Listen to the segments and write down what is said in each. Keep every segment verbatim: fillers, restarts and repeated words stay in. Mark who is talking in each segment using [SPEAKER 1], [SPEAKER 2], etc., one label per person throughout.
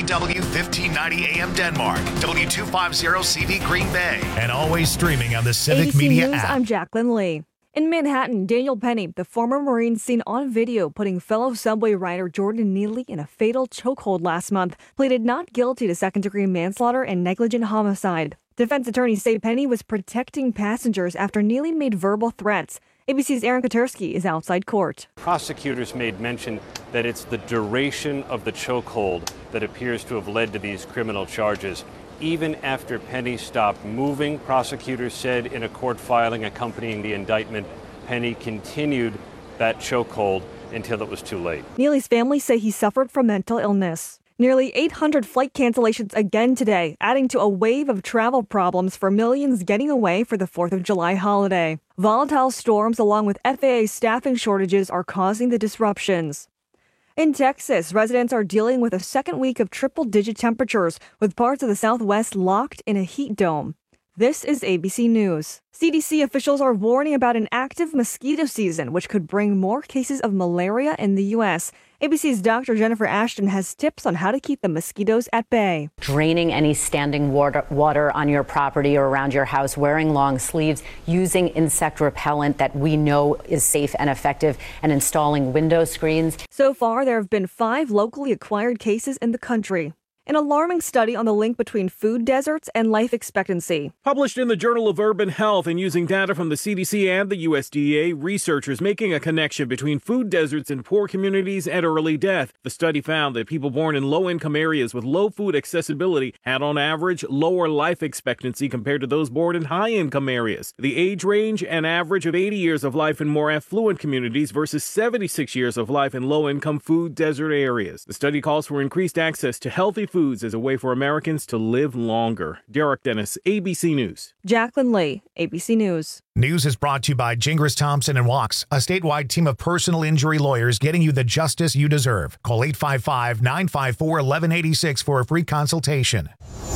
[SPEAKER 1] W fifteen ninety A M Denmark, W two fifty C V Green Bay, and always streaming on the Civic
[SPEAKER 2] A B C
[SPEAKER 1] Media
[SPEAKER 2] News,
[SPEAKER 1] app.
[SPEAKER 2] I'm Jacqueline Lee. In Manhattan, Daniel Penny, the former Marine, seen on video putting fellow subway rider Jordan Neely in a fatal chokehold last month, pleaded not guilty to second-degree manslaughter and negligent homicide. Defense attorneys say Penny was protecting passengers after Neely made verbal threats. A B C's Aaron Katersky is outside court.
[SPEAKER 3] Prosecutors made mention that it's the duration of the chokehold that appears to have led to these criminal charges. Even after Penny stopped moving, prosecutors said in a court filing accompanying the indictment, Penny continued that chokehold until it was too late.
[SPEAKER 2] Neely's family say he suffered from mental illness. Nearly eight hundred flight cancellations again today, adding to a wave of travel problems for millions getting away for the fourth of July holiday. Volatile storms along with F A A staffing shortages are causing the disruptions. In Texas, residents are dealing with a second week of triple-digit temperatures, with parts of the Southwest locked in a heat dome. This is A B C News. C D C officials are warning about an active mosquito season, which could bring more cases of malaria in the U S. A B C's Doctor Jennifer Ashton has tips on how to keep the mosquitoes at bay.
[SPEAKER 4] Draining any standing water, water on your property or around your house, wearing long sleeves, using insect repellent that we know is safe and effective, and installing window screens.
[SPEAKER 2] So far, there have been five locally acquired cases in the country. An alarming study on the link between food deserts and life expectancy.
[SPEAKER 5] Published in the Journal of Urban Health and using data from the C D C and the U S D A, researchers making a connection between food deserts in poor communities and early death. The study found that people born in low-income areas with low food accessibility had on average lower life expectancy compared to those born in high-income areas. The age range, an average of eighty years of life in more affluent communities versus seventy-six years of life in low-income food desert areas. The study calls for increased access to healthy food foods as a way for Americans to live longer. Derek Dennis, A B C News.
[SPEAKER 2] Jacqueline Lee, A B C News.
[SPEAKER 1] News is brought to you by Gingras Thompson and Walks, a statewide team of personal injury lawyers getting you the justice you deserve. Call eight five five, nine five four, one one eight six for a free consultation.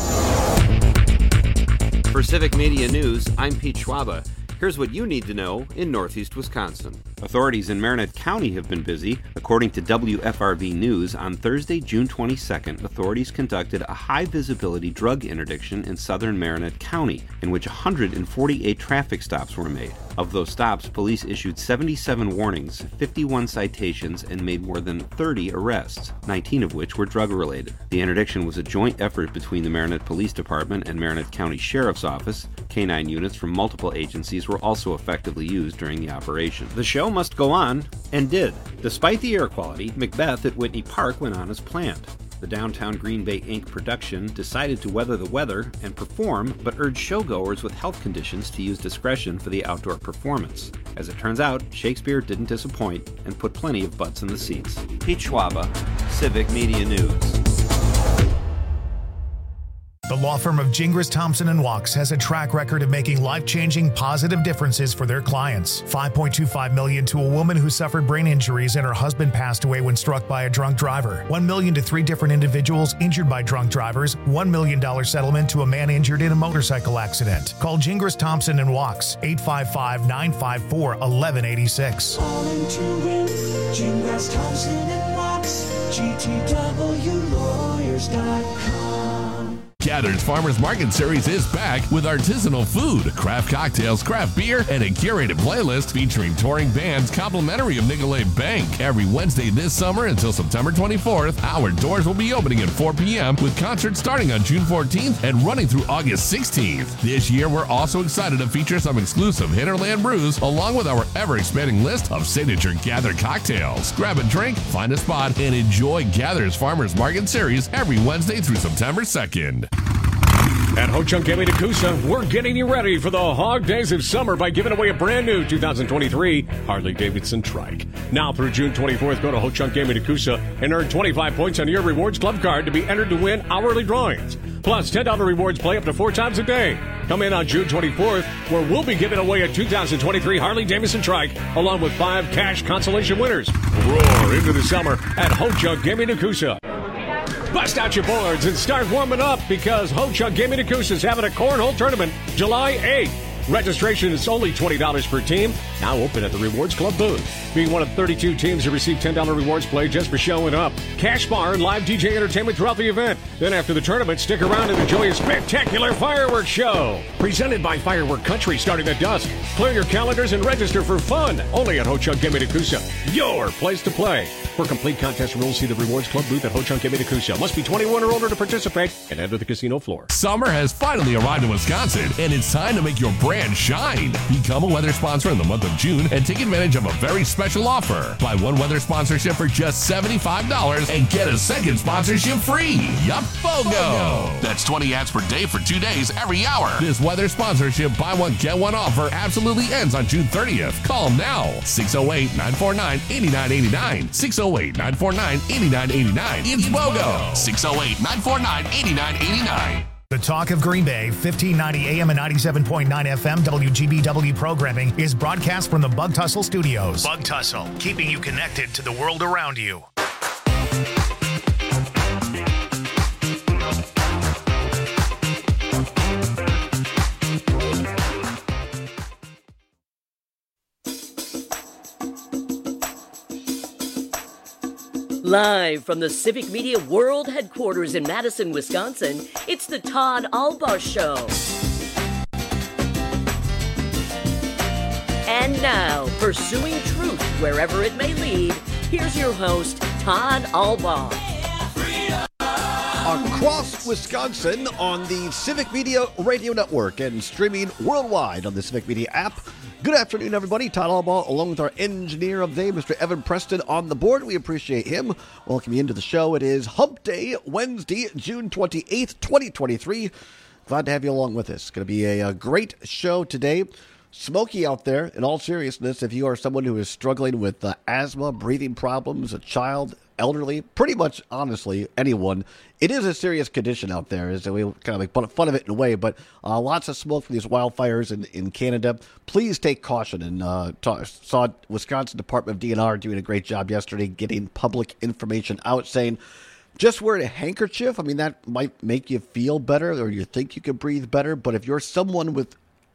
[SPEAKER 6] For Civic Media News, I'm Pete Schwaba. Here's what you need to know in Northeast Wisconsin. Authorities in Marinette County have been busy. According to W F R V News, on Thursday, June twenty-second, authorities conducted a high-visibility drug interdiction in southern Marinette County, in which one hundred forty-eight traffic stops were made. Of those stops, police issued seventy-seven warnings, fifty-one citations, and made more than thirty arrests, nineteen of which were drug-related. The interdiction was a joint effort between the Marinette Police Department and Marinette County Sheriff's Office. K nine units from multiple agencies were also effectively used during the operation. The show must go on, and did. Despite the air quality, Macbeth at Whitney Park went on as planned. The Downtown Green Bay Incorporated production decided to weather the weather and perform, but urged showgoers with health conditions to use discretion for the outdoor performance. As it turns out, Shakespeare didn't disappoint and put plenty of butts in the seats. Pete Schwaba, Civic Media News.
[SPEAKER 1] The law firm of Gingras Thompson and Walks has a track record of making life-changing positive differences for their clients. five point two five million dollars to a woman who suffered brain injuries and her husband passed away when struck by a drunk driver. one million dollars to three different individuals injured by drunk drivers. one million dollars settlement to a man injured in a motorcycle accident. Call Gingras Thompson and Walks, eight five five, nine five four, one one eight six.
[SPEAKER 7] Calling to win, Gingras Thompson and Walks, G T W lawyers dot com.
[SPEAKER 8] Gather's Farmers Market Series is back with artisanal food, craft cocktails, craft beer, and a curated playlist featuring touring bands complimentary of Nicolet Bank. Every Wednesday this summer until September twenty-fourth, our doors will be opening at four p.m. with concerts starting on June fourteenth and running through August sixteenth. This year, we're also excited to feature some exclusive Hinterland brews along with our ever-expanding list of signature Gather cocktails. Grab a drink, find a spot, and enjoy Gather's Farmers Market Series every Wednesday through September second.
[SPEAKER 9] At Ho-Chunk Gaming Nakusa, we're getting you ready for the hog days of summer by giving away a brand new two thousand twenty-three Harley-Davidson Trike. Now through June twenty-fourth, go to Ho-Chunk Gaming Nakusa and earn twenty-five points on your Rewards Club card to be entered to win hourly drawings. Plus, ten dollars rewards play up to four times a day. Come in on June twenty-fourth, where we'll be giving away a two thousand twenty-three Harley-Davidson Trike, along with five cash consolation winners. Roar into the summer at Ho-Chunk Gaming Nakusa. Bust out your boards and start warming up because Ho-Chunk Gaming Nakusa is having a cornhole tournament July eighth. Registration is only twenty dollars per team, now open at the Rewards Club booth. Being one of thirty-two teams to receive ten dollars rewards play just for showing up. Cash bar and live D J entertainment throughout the event. Then after the tournament, stick around and enjoy a spectacular fireworks show. Presented by Firework Country starting at dusk. Clear your calendars and register for fun. Only at Ho-Chunk Gimme Takusa, your place to play. For complete contest rules, see the Rewards Club booth at Ho-Chunk Gimme Takusa. Must be twenty-one or older to participate and enter the casino floor.
[SPEAKER 8] Summer has finally arrived in Wisconsin, and it's time to make your brand shine. Become a weather sponsor in the month of June and take advantage of a very special offer. Buy one weather sponsorship for just seventy-five dollars and get a second sponsorship free. Yup, BOGO. That's twenty ads per day for two days every hour. This weather sponsorship buy one, get one offer absolutely ends on June thirtieth. Call now. six oh eight, nine four nine, eight nine eight nine. six oh eight, nine four nine, eight nine eight nine. It's BOGO. six oh eight, nine four nine, eight nine eight nine.
[SPEAKER 1] The Talk of Green Bay, fifteen ninety A M and ninety-seven point nine F M W G B W programming is broadcast from the Bug Tussle Studios. Bug Tussle, keeping you connected to the world around you.
[SPEAKER 10] Live from the Civic Media World Headquarters in Madison, Wisconsin, it's the Todd Albaugh Show. And now, pursuing truth wherever it may lead, here's your host, Todd Albaugh.
[SPEAKER 11] Across Wisconsin on the Civic Media Radio Network and streaming worldwide on the Civic Media app. Good afternoon, everybody. Todd Albaugh, along with our engineer of the day, Mister Evan Preston, on the board. We appreciate him. Welcome you into the show. It is Hump Day, Wednesday, June twenty-eighth, twenty twenty-three. Glad to have you along with us. It's going to be a, a great show today. Smoky out there, in all seriousness, if you are someone who is struggling with uh, asthma, breathing problems, a child, elderly, pretty much, honestly, anyone. It is a serious condition out there. Is we kind of make fun of it in a way, but uh, lots of smoke from these wildfires in, in Canada. Please take caution. And uh, ta- saw Wisconsin Department of D N R doing a great job yesterday getting public information out saying, just wear a handkerchief. I mean, that might make you feel better or you think you can breathe better. But if you're someone with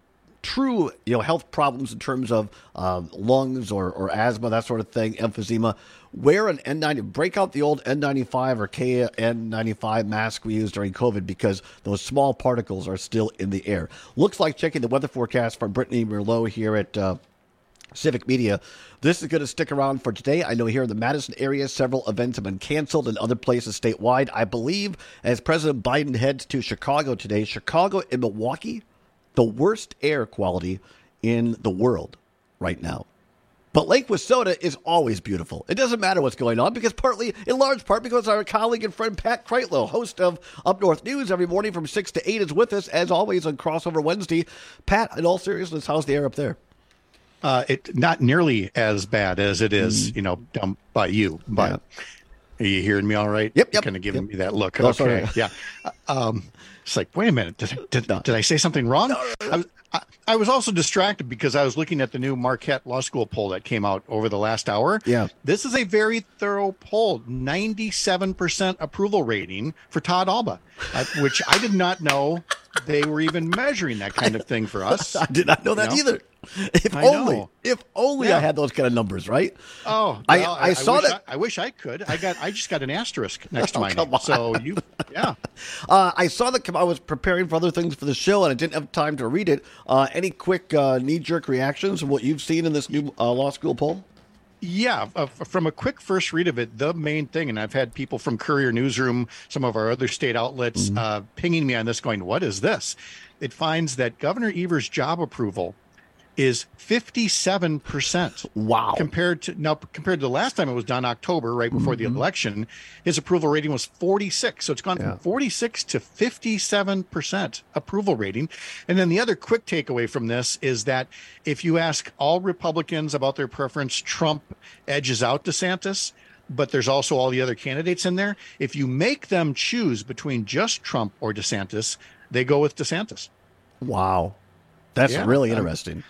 [SPEAKER 11] true, you know, health problems in terms of uh, lungs or, or asthma, that sort of thing, emphysema, wear an N ninety, break out the old N ninety-five or K N ninety-five mask we used during COVID because those small particles are still in the air. Looks like, checking the weather forecast from Brittany Merlot here at uh, Civic Media, this is going to stick around for today. I know here in the Madison area, several events have been canceled in other places statewide. I believe as President Biden heads to Chicago today, Chicago and Milwaukee, the worst air quality in the world right now. But Lake Wissota is always beautiful. It doesn't matter what's going on because partly, in large part, because our colleague and friend Pat Kreitlow, host of Up North News every morning from six to eight, is with us, as always, on Crossover Wednesday. Pat, in all seriousness, how's the air up there?
[SPEAKER 12] Uh, it not nearly as bad as it is, mm. you know, down by you. But yeah. Are you hearing me all right?
[SPEAKER 11] Yep, yep.
[SPEAKER 12] Kind of giving
[SPEAKER 11] yep.
[SPEAKER 12] me that look.
[SPEAKER 11] Oh,
[SPEAKER 12] okay, yeah. Um, it's like, wait a minute, did, did, did I say something wrong? No, no, no. I, was, I, I was also distracted because I was looking at the new Marquette Law School poll that came out over the last hour.
[SPEAKER 11] Yeah.
[SPEAKER 12] This is a very thorough poll, ninety-seven percent approval rating for Todd Albaugh, uh, which I did not know they were even measuring that kind of thing for us.
[SPEAKER 11] I did not know that you know? either. If
[SPEAKER 12] I
[SPEAKER 11] only,
[SPEAKER 12] know.
[SPEAKER 11] if only yeah. I had those kind of numbers, right?
[SPEAKER 12] Oh,
[SPEAKER 11] I,
[SPEAKER 12] well,
[SPEAKER 11] I, I saw
[SPEAKER 12] wish
[SPEAKER 11] that.
[SPEAKER 12] I, I wish I could. I got, I just got an asterisk next to
[SPEAKER 11] oh,
[SPEAKER 12] my name.
[SPEAKER 11] On.
[SPEAKER 12] So you, yeah.
[SPEAKER 11] Uh, I saw that. I was preparing for other things for the show, and I didn't have time to read it. Uh, any quick uh, knee-jerk reactions from what you've seen in this new uh, law school poll?
[SPEAKER 12] Yeah, uh, from a quick first read of it, the main thing, and I've had people from Courier Newsroom, some of our other state outlets, mm-hmm. uh, pinging me on this, going, "What is this?" It finds that Governor Evers' job approval is fifty-seven percent.
[SPEAKER 11] Wow.
[SPEAKER 12] Compared to now, compared to the last time it was done, October, right before mm-hmm. the election, his approval rating was forty-six. So it's gone yeah. from forty-six to fifty-seven percent approval rating. And then the other quick takeaway from this is that if you ask all Republicans about their preference, Trump edges out DeSantis, but there's also all the other candidates in there. If you make them choose between just Trump or DeSantis, they go with DeSantis.
[SPEAKER 11] Wow. That's
[SPEAKER 12] yeah,
[SPEAKER 11] really interesting.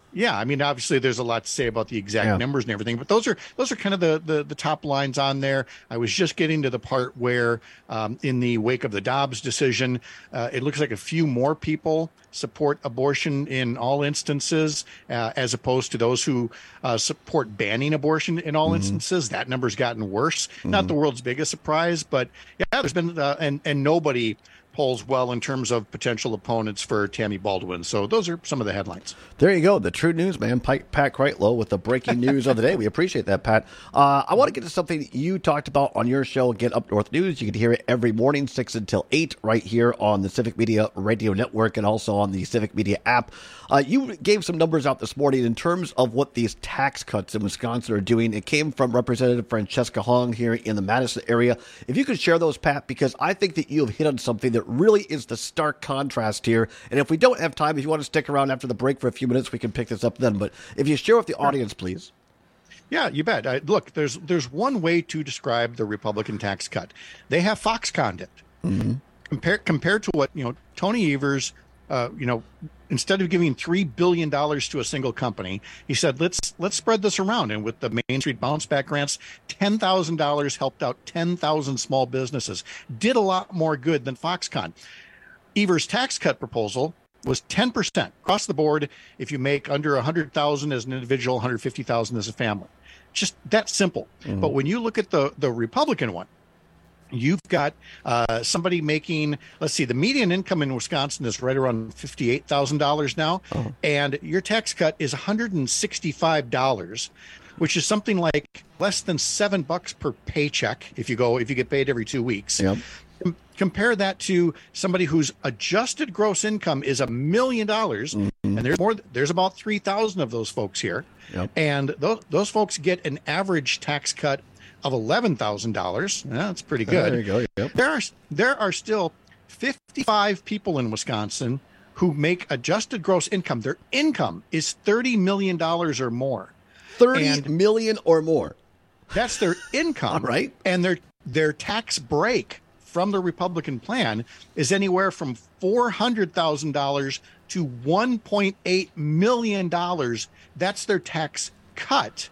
[SPEAKER 12] Yeah, I mean, obviously, there's a lot to say about the exact
[SPEAKER 11] Yeah.
[SPEAKER 12] numbers and everything, but those are those are kind of the, the the top lines on there. I was just getting to the part where, um, in the wake of the Dobbs decision, uh, it looks like a few more people support abortion in all instances, uh, as opposed to those who uh, support banning abortion in all
[SPEAKER 11] Mhm.
[SPEAKER 12] instances. That number's gotten worse.
[SPEAKER 11] Mhm.
[SPEAKER 12] Not the world's biggest surprise, but yeah, there's been uh, and and nobody polls well in terms of potential opponents for Tammy Baldwin. So those are some of the headlines.
[SPEAKER 11] There you go. The true news, man. Pat, Pat Kreitlow with the breaking news of the day. We appreciate that, Pat. Uh, I want to get to something you talked about on your show, Get Up North News. You can hear it every morning, six until eight, right here on the Civic Media Radio Network and also on the Civic Media app. Uh, you gave some numbers out this morning in terms of what these tax cuts in Wisconsin are doing. It came from Representative Francesca Hong here in the Madison area. If you could share those, Pat, because I think that you have hit on something that really is the stark contrast here. And if we don't have time, if you want to stick around after the break for a few minutes, we can pick this up then. But if you share with the audience, please.
[SPEAKER 12] Yeah, you bet. I, look, there's there's one way to describe the Republican tax cut. They have Foxconned it.
[SPEAKER 11] Mm-hmm.
[SPEAKER 12] Compared compared to what, you know, Tony Evers, uh, you know, instead of giving three billion dollars to a single company, he said, let's let's spread this around. And with the Main Street Bounce Back grants, ten thousand dollars helped out ten thousand small businesses. Did a lot more good than Foxconn. Evers' tax cut proposal was ten percent across the board if you make under one hundred thousand dollars as an individual, one hundred fifty thousand dollars as a family. Just that simple.
[SPEAKER 11] Mm-hmm.
[SPEAKER 12] But when you look at the, the Republican one, you've got uh, somebody making, let's see, the median income in Wisconsin is right around fifty-eight thousand dollars now.
[SPEAKER 11] Oh.
[SPEAKER 12] And your tax cut is one hundred sixty-five dollars, which is something like less than seven bucks per paycheck if you go, if you get paid every two weeks.
[SPEAKER 11] Yep.
[SPEAKER 12] Com- Compare that to somebody whose adjusted gross income is a million dollars. And there's more, there's about three thousand of those folks here.
[SPEAKER 11] Yep.
[SPEAKER 12] And those, those folks get an average tax cut of eleven thousand dollars. Yeah, that's pretty good.
[SPEAKER 11] There you go. Yep.
[SPEAKER 12] There are there are still fifty-five people in Wisconsin who make adjusted gross income. Their income is thirty million dollars or more.
[SPEAKER 11] thirty
[SPEAKER 12] And
[SPEAKER 11] million or more.
[SPEAKER 12] that's their income.
[SPEAKER 11] All right.
[SPEAKER 12] And their their tax break from the Republican plan is anywhere from four hundred thousand dollars to one point eight million dollars. That's their tax cut,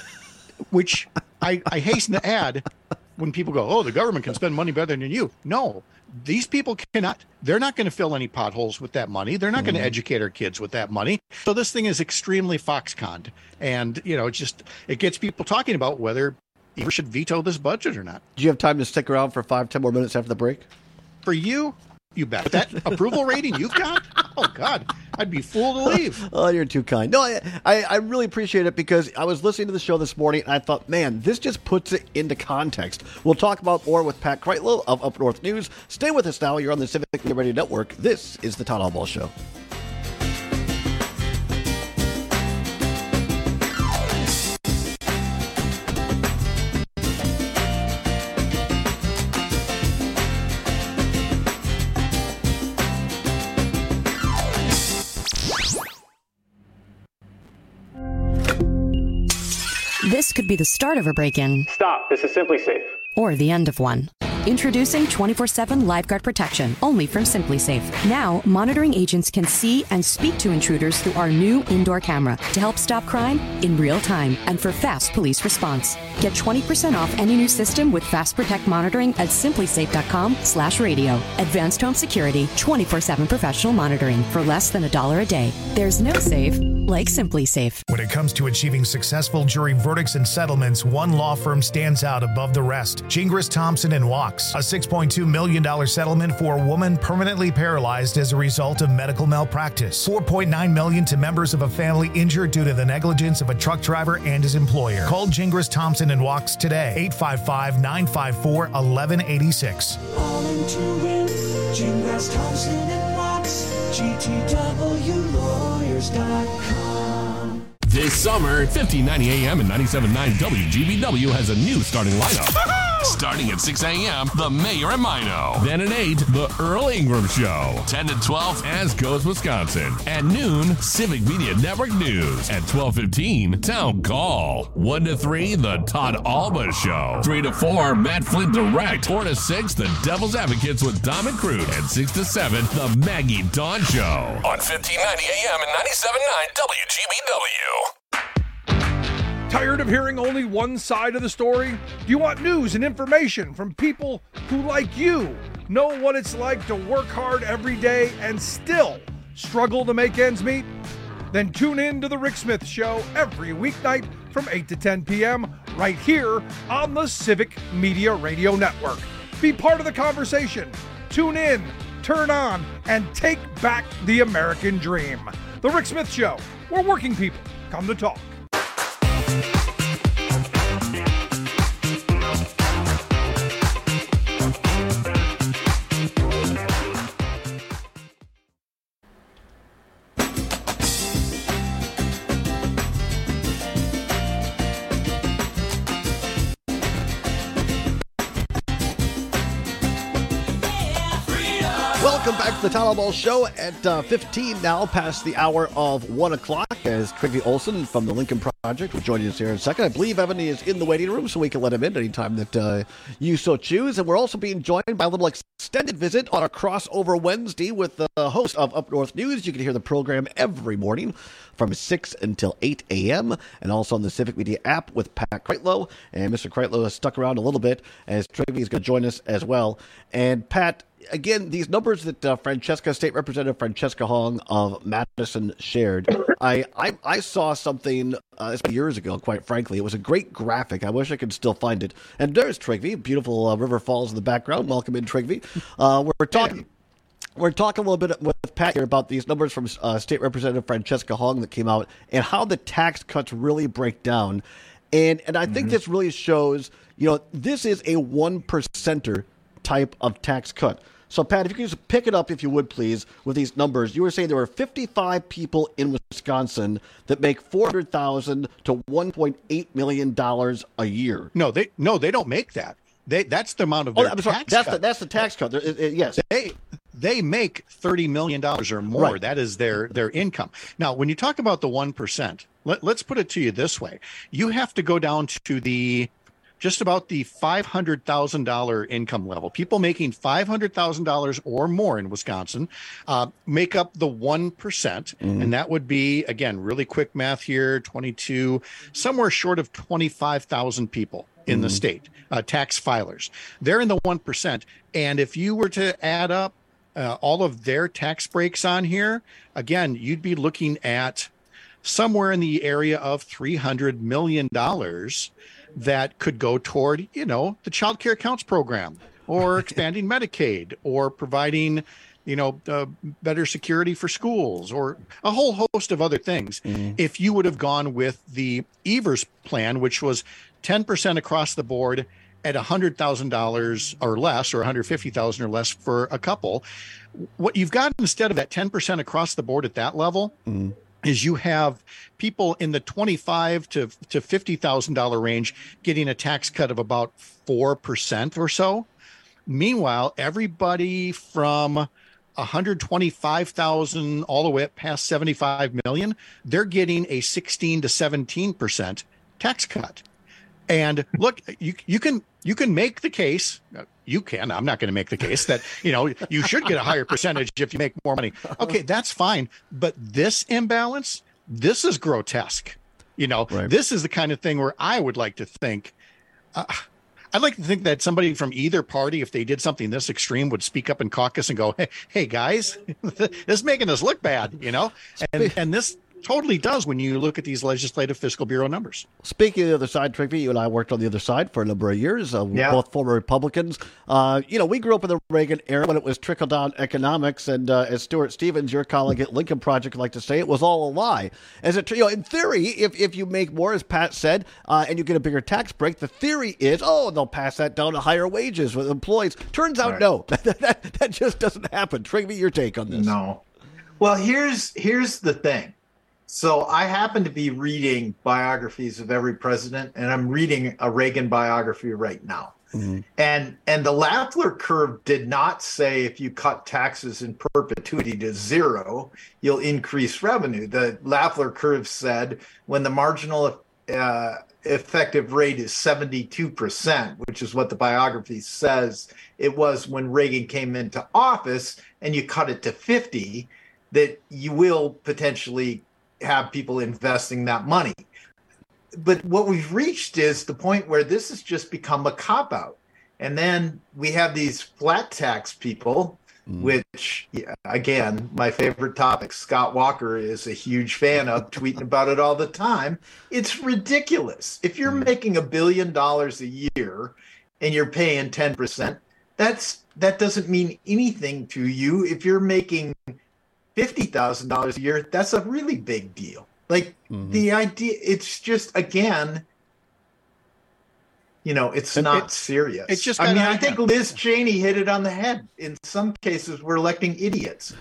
[SPEAKER 12] which I, I hasten to add when people go, oh, the government can spend money better than you. No, these people cannot. They're not going to fill any potholes with that money. They're not
[SPEAKER 11] Mm-hmm.
[SPEAKER 12] going to educate our kids with that money. So this thing is extremely Foxconned. And, you know, it's just, it gets people talking about whether you should veto this budget or not.
[SPEAKER 11] Do you have time to stick around for five, ten more minutes after the break?
[SPEAKER 12] For you, you bet. That approval rating you've got? Oh, God. I'd be fool to leave.
[SPEAKER 11] Oh, you're too kind. No, I, I, I really appreciate it because I was listening to the show this morning and I thought, man, this just puts it into context. We'll talk about more with Pat Kreitlow of Up North News. Stay with us now. You're on the Civic Media Radio Network. This is the Todd Albaugh Show.
[SPEAKER 13] This could be the start of a break-in.
[SPEAKER 14] Stop. This is Simply Safe.
[SPEAKER 13] Or the end of one. Introducing twenty-four seven LiveGuard Protection, only from Simply Safe. Now, monitoring agents can see and speak to intruders through our new indoor camera to help stop crime in real time and for fast police response. Get twenty percent off any new system with Fast Protect monitoring at simplysafe.com slash radio. Advanced home security, twenty-four seven professional monitoring for less than a dollar a day. There's no safe like Simply Safe.
[SPEAKER 1] When it comes to achieving successful jury verdicts and settlements, one law firm stands out above the rest. Gingras, Thompson and Walks. A six point two million dollars settlement for a woman permanently paralyzed as a result of medical malpractice. four point nine million dollars to members of a family injured due to the negligence of a truck driver and his employer. Call Gingras, Thompson and Walks today. eight five five, nine five four, one one eight six.
[SPEAKER 7] All in to win. Gingras, Thompson and Walks. G T W lawyers dot com.
[SPEAKER 8] This summer, fifteen ninety A M and ninety-seven point nine W G B W has a new starting lineup. Starting at six a.m., The Mayor and Mino. Then at eight, The Earl Ingram Show. ten to twelve, As Goes Wisconsin. At noon, Civic Media Network News. At twelve fifteen, Town Call. one to three, The Todd Alba Show. three to four, Matt Flint Direct. four to six, The Devil's Advocates with Dom and Crude. And six to seven, The Maggie Dawn Show. On fifteen ninety A M and ninety-seven point nine W G B W.
[SPEAKER 14] Tired of hearing only one side of the story? Do you want news and information from people who, like you, know what it's like to work hard every day and still struggle to make ends meet? Then tune in to The Rick Smith Show every weeknight from eight to ten p.m. right here on the Civic Media Radio Network. Be part of the conversation. Tune in, turn on, and take back the American dream. The Rick Smith Show, where working people come to talk.
[SPEAKER 11] Welcome back to the Tyler Ball Show at uh, fifteen now, past the hour of one o'clock, as Trygve Olsen from the Lincoln Project will join us here in a second. I believe Evan is in the waiting room, so we can let him in anytime that uh, you so choose. And we're also being joined by a little extended visit on a crossover Wednesday with the host of Up North News. You can hear the program every morning from six until eight a.m. and also on the Civic Media app with Pat Kreitlow. And Mister Kreitlow has stuck around a little bit as Trygve is going to join us as well. And Pat, again, these numbers that uh, Francesca, State Representative Francesca Hong of Madison shared, I, I, I saw something uh, years ago, quite frankly. It was a great graphic. I wish I could still find it. And there's Trygve, beautiful uh, river falls in the background. Welcome in, Trygve. Uh, we're talking... We're talking a little bit with Pat here about these numbers from uh, State Representative Francesca Hong that came out and how the tax cuts really break down. And and I mm-hmm. think this really shows, you know, this is a one percenter type of tax cut. So, Pat, if you could just pick it up, if you would, please, with these numbers. You were saying there were fifty-five people in Wisconsin that make four hundred thousand dollars to one point eight million dollars a year.
[SPEAKER 12] No, they no, they don't make that. They That's the amount of their
[SPEAKER 11] oh, I'm sorry.
[SPEAKER 12] tax
[SPEAKER 11] that's
[SPEAKER 12] cut.
[SPEAKER 11] The, that's the tax cut. It, it, yes.
[SPEAKER 12] They they make thirty million dollars or more. Right. That is their, their income. Now, when you talk about the one percent, let, let's put it to you this way. You have to go down to the just about the five hundred thousand dollars income level. People making five hundred thousand dollars or more in Wisconsin uh, make up the one percent. Mm-hmm. And that would be, again, really quick math here, twenty-two, somewhere short of twenty-five thousand people in mm-hmm. the state, uh, tax filers. They're in the one percent. And if you were to add up uh, all of their tax breaks on here, again, you'd be looking at somewhere in the area of three hundred million dollars that could go toward, you know, the Child Care Counts program or expanding Medicaid or providing, you know, uh, better security for schools or a whole host of other things. Mm-hmm. If you would have gone with the Evers plan, which was ten percent across the board at one hundred thousand dollars or less, or one hundred fifty thousand dollars or less for a couple, what you've got instead of that ten percent across the board at that level, mm-hmm. is you have people in the twenty-five to to fifty thousand dollars range getting a tax cut of about four percent or so. Meanwhile, everybody from one hundred twenty-five thousand all the way up past seventy-five million, they're getting a sixteen to seventeen percent tax cut. And look, you you can you can make the case. You can. I'm not going to make the case that, you know, you should get a higher percentage if you make more money. Okay, that's fine. But this imbalance, this is grotesque. You know, right. This is the kind of thing where I would like to think, uh, I'd like to think that somebody from either party, if they did something this extreme, would speak up in caucus and go, hey, hey guys, this is making us look bad, you know, and and this totally does when you look at these legislative fiscal bureau numbers.
[SPEAKER 11] Speaking of the other side, Trygve, you and I worked on the other side for a number of years. Uh,
[SPEAKER 15] yeah.
[SPEAKER 11] Both former Republicans. Uh, you know, we grew up in the Reagan era when it was trickle-down economics, and uh, as Stuart Stevens, your colleague at Lincoln Project, like to say, it was all a lie. As it, you know, in theory, if if you make more, as Pat said, uh, and you get a bigger tax break, the theory is, oh, they'll pass that down to higher wages with employees. Turns out, right. no, that, that that just doesn't happen. Trygve, your take on this?
[SPEAKER 15] No. Well, here's here's the thing. So I happen to be reading biographies of every president, and I'm reading a Reagan biography right now.
[SPEAKER 11] Mm-hmm.
[SPEAKER 15] And and the Lafler curve did not say if you cut taxes in perpetuity to zero, you'll increase revenue. The Lafler curve said when the marginal uh, effective rate is seventy-two percent, which is what the biography says it was when Reagan came into office, and you cut it to fifty, that you will potentially have people investing that money. But what we've reached is the point where this has just become a cop-out. And then we have these flat tax people, mm. which, yeah, again, my favorite topic, Scott Walker is a huge fan of, tweeting about it all the time. It's ridiculous. If you're mm. making a billion dollars a year and you're paying ten percent, that's that doesn't mean anything to you. If you're making fifty thousand dollars a year, that's a really big deal. Like mm-hmm. the idea, it's just, again, you know, it's not it, serious. It's just, I mean, I think Liz Cheney hit it on the head. In some cases, we're electing idiots.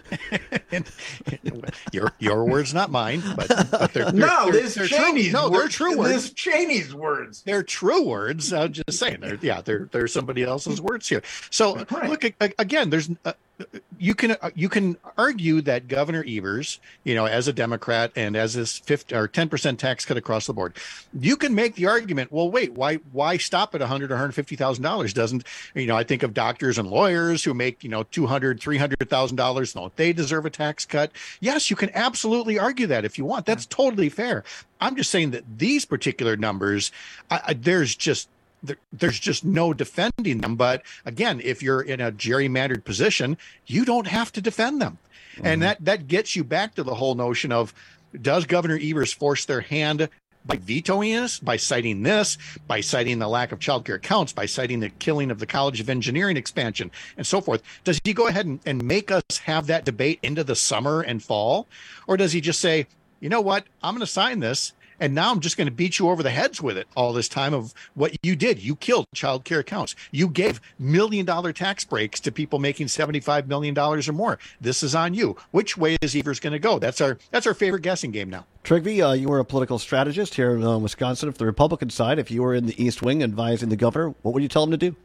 [SPEAKER 12] your your words, not mine. But, but they're, they're,
[SPEAKER 15] no,
[SPEAKER 12] they're,
[SPEAKER 15] Liz
[SPEAKER 12] they're
[SPEAKER 15] Cheney's
[SPEAKER 12] true. No,
[SPEAKER 15] words.
[SPEAKER 12] they're true words.
[SPEAKER 15] Liz Cheney's words.
[SPEAKER 12] They're true words. I'm just saying. They're, yeah, they're they're somebody else's words here. So right. look again. There's. Uh, You can you can argue that Governor Evers, you know, as a Democrat and as this fifty or ten percent tax cut across the board, you can make the argument. Well, wait, why why stop at one hundred or one hundred fifty thousand dollars? Doesn't, you know, I think of doctors and lawyers who make, you know, two hundred, three hundred thousand dollars. Don't they deserve a tax cut? Yes, you can absolutely argue that if you want. That's totally fair. I'm just saying that these particular numbers, I, I, there's just. There, there's just no defending them. But again, if you're in a gerrymandered position, you don't have to defend them. Mm-hmm. And that, that gets you back to the whole notion of, does Governor Evers force their hand by vetoing this, by citing this, by citing the lack of childcare accounts, by citing the killing of the College of Engineering expansion and so forth? Does he go ahead and, and make us have that debate into the summer and fall? Or does he just say, you know what, I'm going to sign this, and now I'm just going to beat you over the heads with it all this time of what you did. You killed child care accounts. You gave million dollar tax breaks to people making seventy-five million dollars or more. This is on you. Which way is Evers going to go? That's our that's our favorite guessing game now.
[SPEAKER 11] Trygve, uh, you were a political strategist here in uh, Wisconsin. If the Republican side, if you were in the East Wing advising the governor, what would you tell him to do?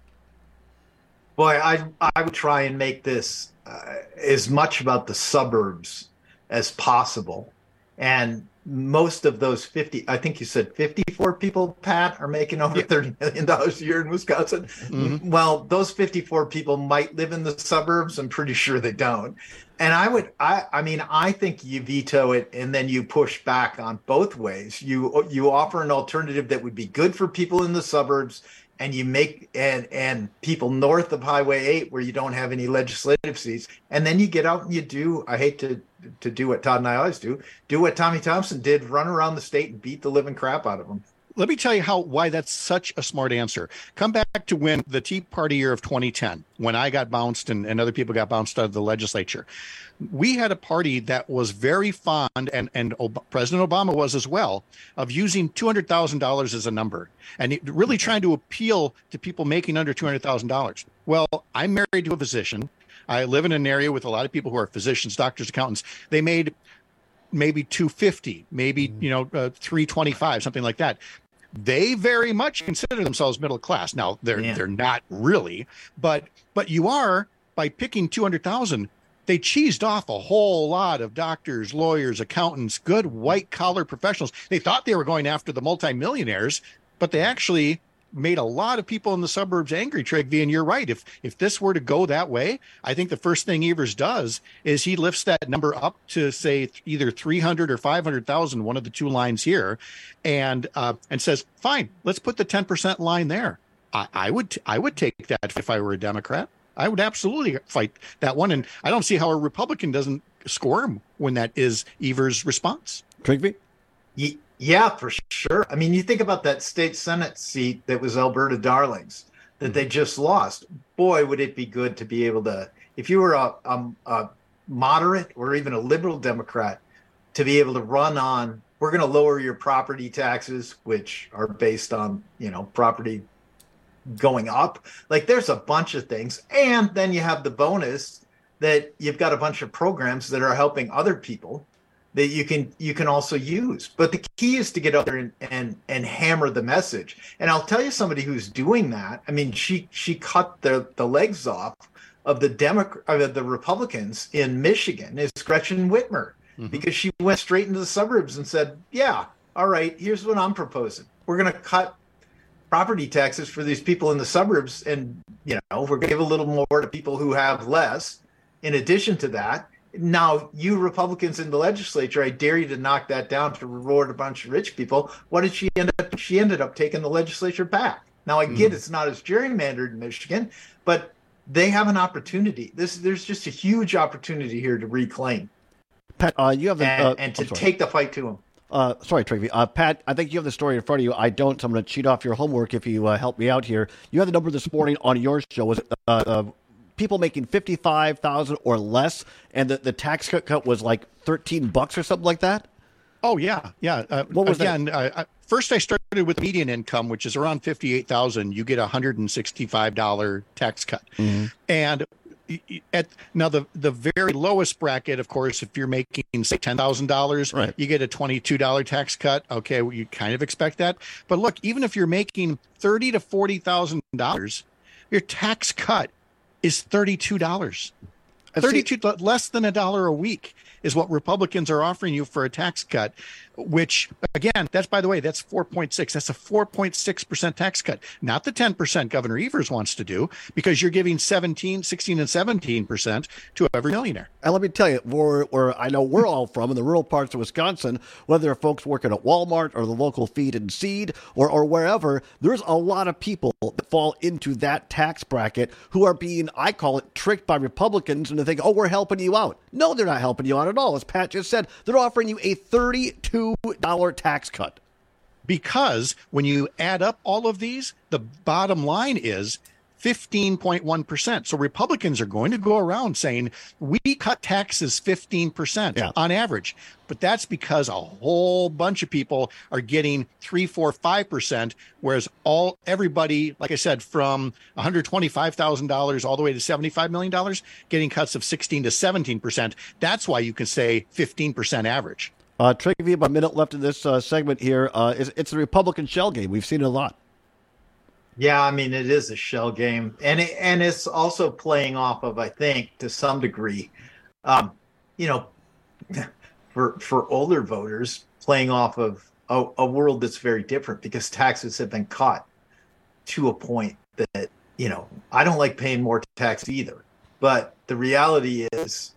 [SPEAKER 15] Boy, I, I would try and make this uh, as much about the suburbs as possible. And most of those fifty, I think you said fifty-four people, Pat, are making over thirty million dollars a year in Wisconsin. Mm-hmm. Well, those fifty-four people might live in the suburbs. I'm pretty sure they don't. And I would, I, I mean, I think you veto it and then you push back on both ways. You, you offer an alternative that would be good for people in the suburbs, and you make, and, and people north of Highway eight where you don't have any legislative seats. And then you get out and you do, I hate to, to do what Todd and I always do, do what Tommy Thompson did, run around the state and beat the living crap out of them.
[SPEAKER 12] Let me tell you how why that's such a smart answer. Come back to when the Tea Party year of twenty ten, when I got bounced and, and other people got bounced out of the legislature. We had a party that was very fond, and, and Ob- President Obama was as well, of using two hundred thousand dollars as a number and really trying to appeal to people making under two hundred thousand dollars. Well, I'm married to a physician. I live in an area with a lot of people who are physicians, doctors, accountants. They made maybe two hundred fifty dollars, maybe, you know, uh, three hundred twenty-five dollars, something like that. They very much consider themselves middle class. Now, they're yeah. they're not really, but but you are, by picking two hundred thousand dollars, they cheesed off a whole lot of doctors, lawyers, accountants, good white-collar professionals. They thought they were going after the multimillionaires, but they actually made a lot of people in the suburbs angry, Trygve, and you're right. If if this were to go that way, I think the first thing Evers does is he lifts that number up to, say, either three hundred or five hundred thousand, one of the two lines here, and uh, and says, fine, let's put the ten percent line there. I, I would I would take that if I were a Democrat. I would absolutely fight that one, and I don't see how a Republican doesn't squirm when that is Evers' response.
[SPEAKER 11] Trygve?
[SPEAKER 15] Ye- Yeah, for sure. I mean, you think about that state Senate seat that was Alberta Darlings that mm-hmm. they just lost. Boy, would it be good to be able to, if you were a, a, a moderate or even a liberal Democrat, to be able to run on, we're going to lower your property taxes, which are based on, you know, property going up. Like, there's a bunch of things. And then you have the bonus that you've got a bunch of programs that are helping other people. that you can you can also use. But the key is to get out there and, and and hammer the message. And I'll tell you somebody who's doing that. I mean, she she cut the, the legs off of the Democrat of the Republicans in Michigan is Gretchen Whitmer, mm-hmm. because she went straight into the suburbs and said, yeah, all right, here's what I'm proposing. We're going to cut property taxes for these people in the suburbs, and you know, we're going to give a little more to people who have less. In addition to that, now you Republicans in the legislature, I dare you to knock that down to reward a bunch of rich people. What did she end up? She ended up taking the legislature back. Now I get mm. it's not as gerrymandered in Michigan, but they have an opportunity. This there's just a huge opportunity here to reclaim.
[SPEAKER 11] Pat, uh, you have the,
[SPEAKER 15] and,
[SPEAKER 11] uh,
[SPEAKER 15] and to take the fight to them.
[SPEAKER 11] Uh, sorry, Trygve. Uh, Pat, I think you have the story in front of you. I don't, so I'm going to cheat off your homework if you uh, help me out here. You had the number this morning on your show. Was it, uh, uh, people making fifty-five thousand dollars or less, and the, the tax cut, cut was like thirteen bucks or something like that?
[SPEAKER 12] Oh, yeah. Yeah. Uh,
[SPEAKER 11] what was
[SPEAKER 12] again,
[SPEAKER 11] that?
[SPEAKER 12] Uh, first I started with median income, which is around fifty-eight thousand dollars. You get a one hundred sixty-five dollars tax cut. Mm-hmm. And at now the, the very lowest bracket, of course, if you're making, say, ten thousand dollars, right, you get a twenty-two dollars tax cut. Okay, well, you kind of expect that. But look, even if you're making thirty thousand to forty thousand dollars, your tax cut is thirty-two dollars. thirty-two less than a dollar a week is what Republicans are offering you for a tax cut, which, again, that's, by the way, that's four point six. That's a four point six percent tax cut, not the ten percent Governor Evers wants to do, because you're giving seventeen, sixteen, and seventeen percent to every millionaire.
[SPEAKER 11] And let me tell you, where, where I know we're all from, in the rural parts of Wisconsin, whether they're folks working at Walmart or the local feed and seed or, or wherever, there's a lot of people that fall into that tax bracket who are being, I call it, tricked by Republicans into thinking, oh, we're helping you out. No, they're not helping you out at all. As Pat just said, they're offering you a thirty-two dollars tax cut.
[SPEAKER 12] Because when you add up all of these, the bottom line is fifteen point one percent. So Republicans are going to go around saying, we cut taxes fifteen percent yeah. on average. But that's because a whole bunch of people are getting three, four, five percent, whereas all everybody, like I said, from one hundred twenty-five thousand dollars all the way to seventy-five million dollars, getting cuts of sixteen to seventeen percent. That's why you can say fifteen percent average.
[SPEAKER 11] Uh, Trygve, about a minute left in this uh, segment here. Uh, it's, it's the Republican shell game. We've seen it a lot.
[SPEAKER 15] Yeah, I mean, it is a shell game. And it, and it's also playing off of, I think, to some degree, um, you know, for for older voters, playing off of a, a world that's very different, because taxes have been cut to a point that, you know, I don't like paying more tax either. But the reality is,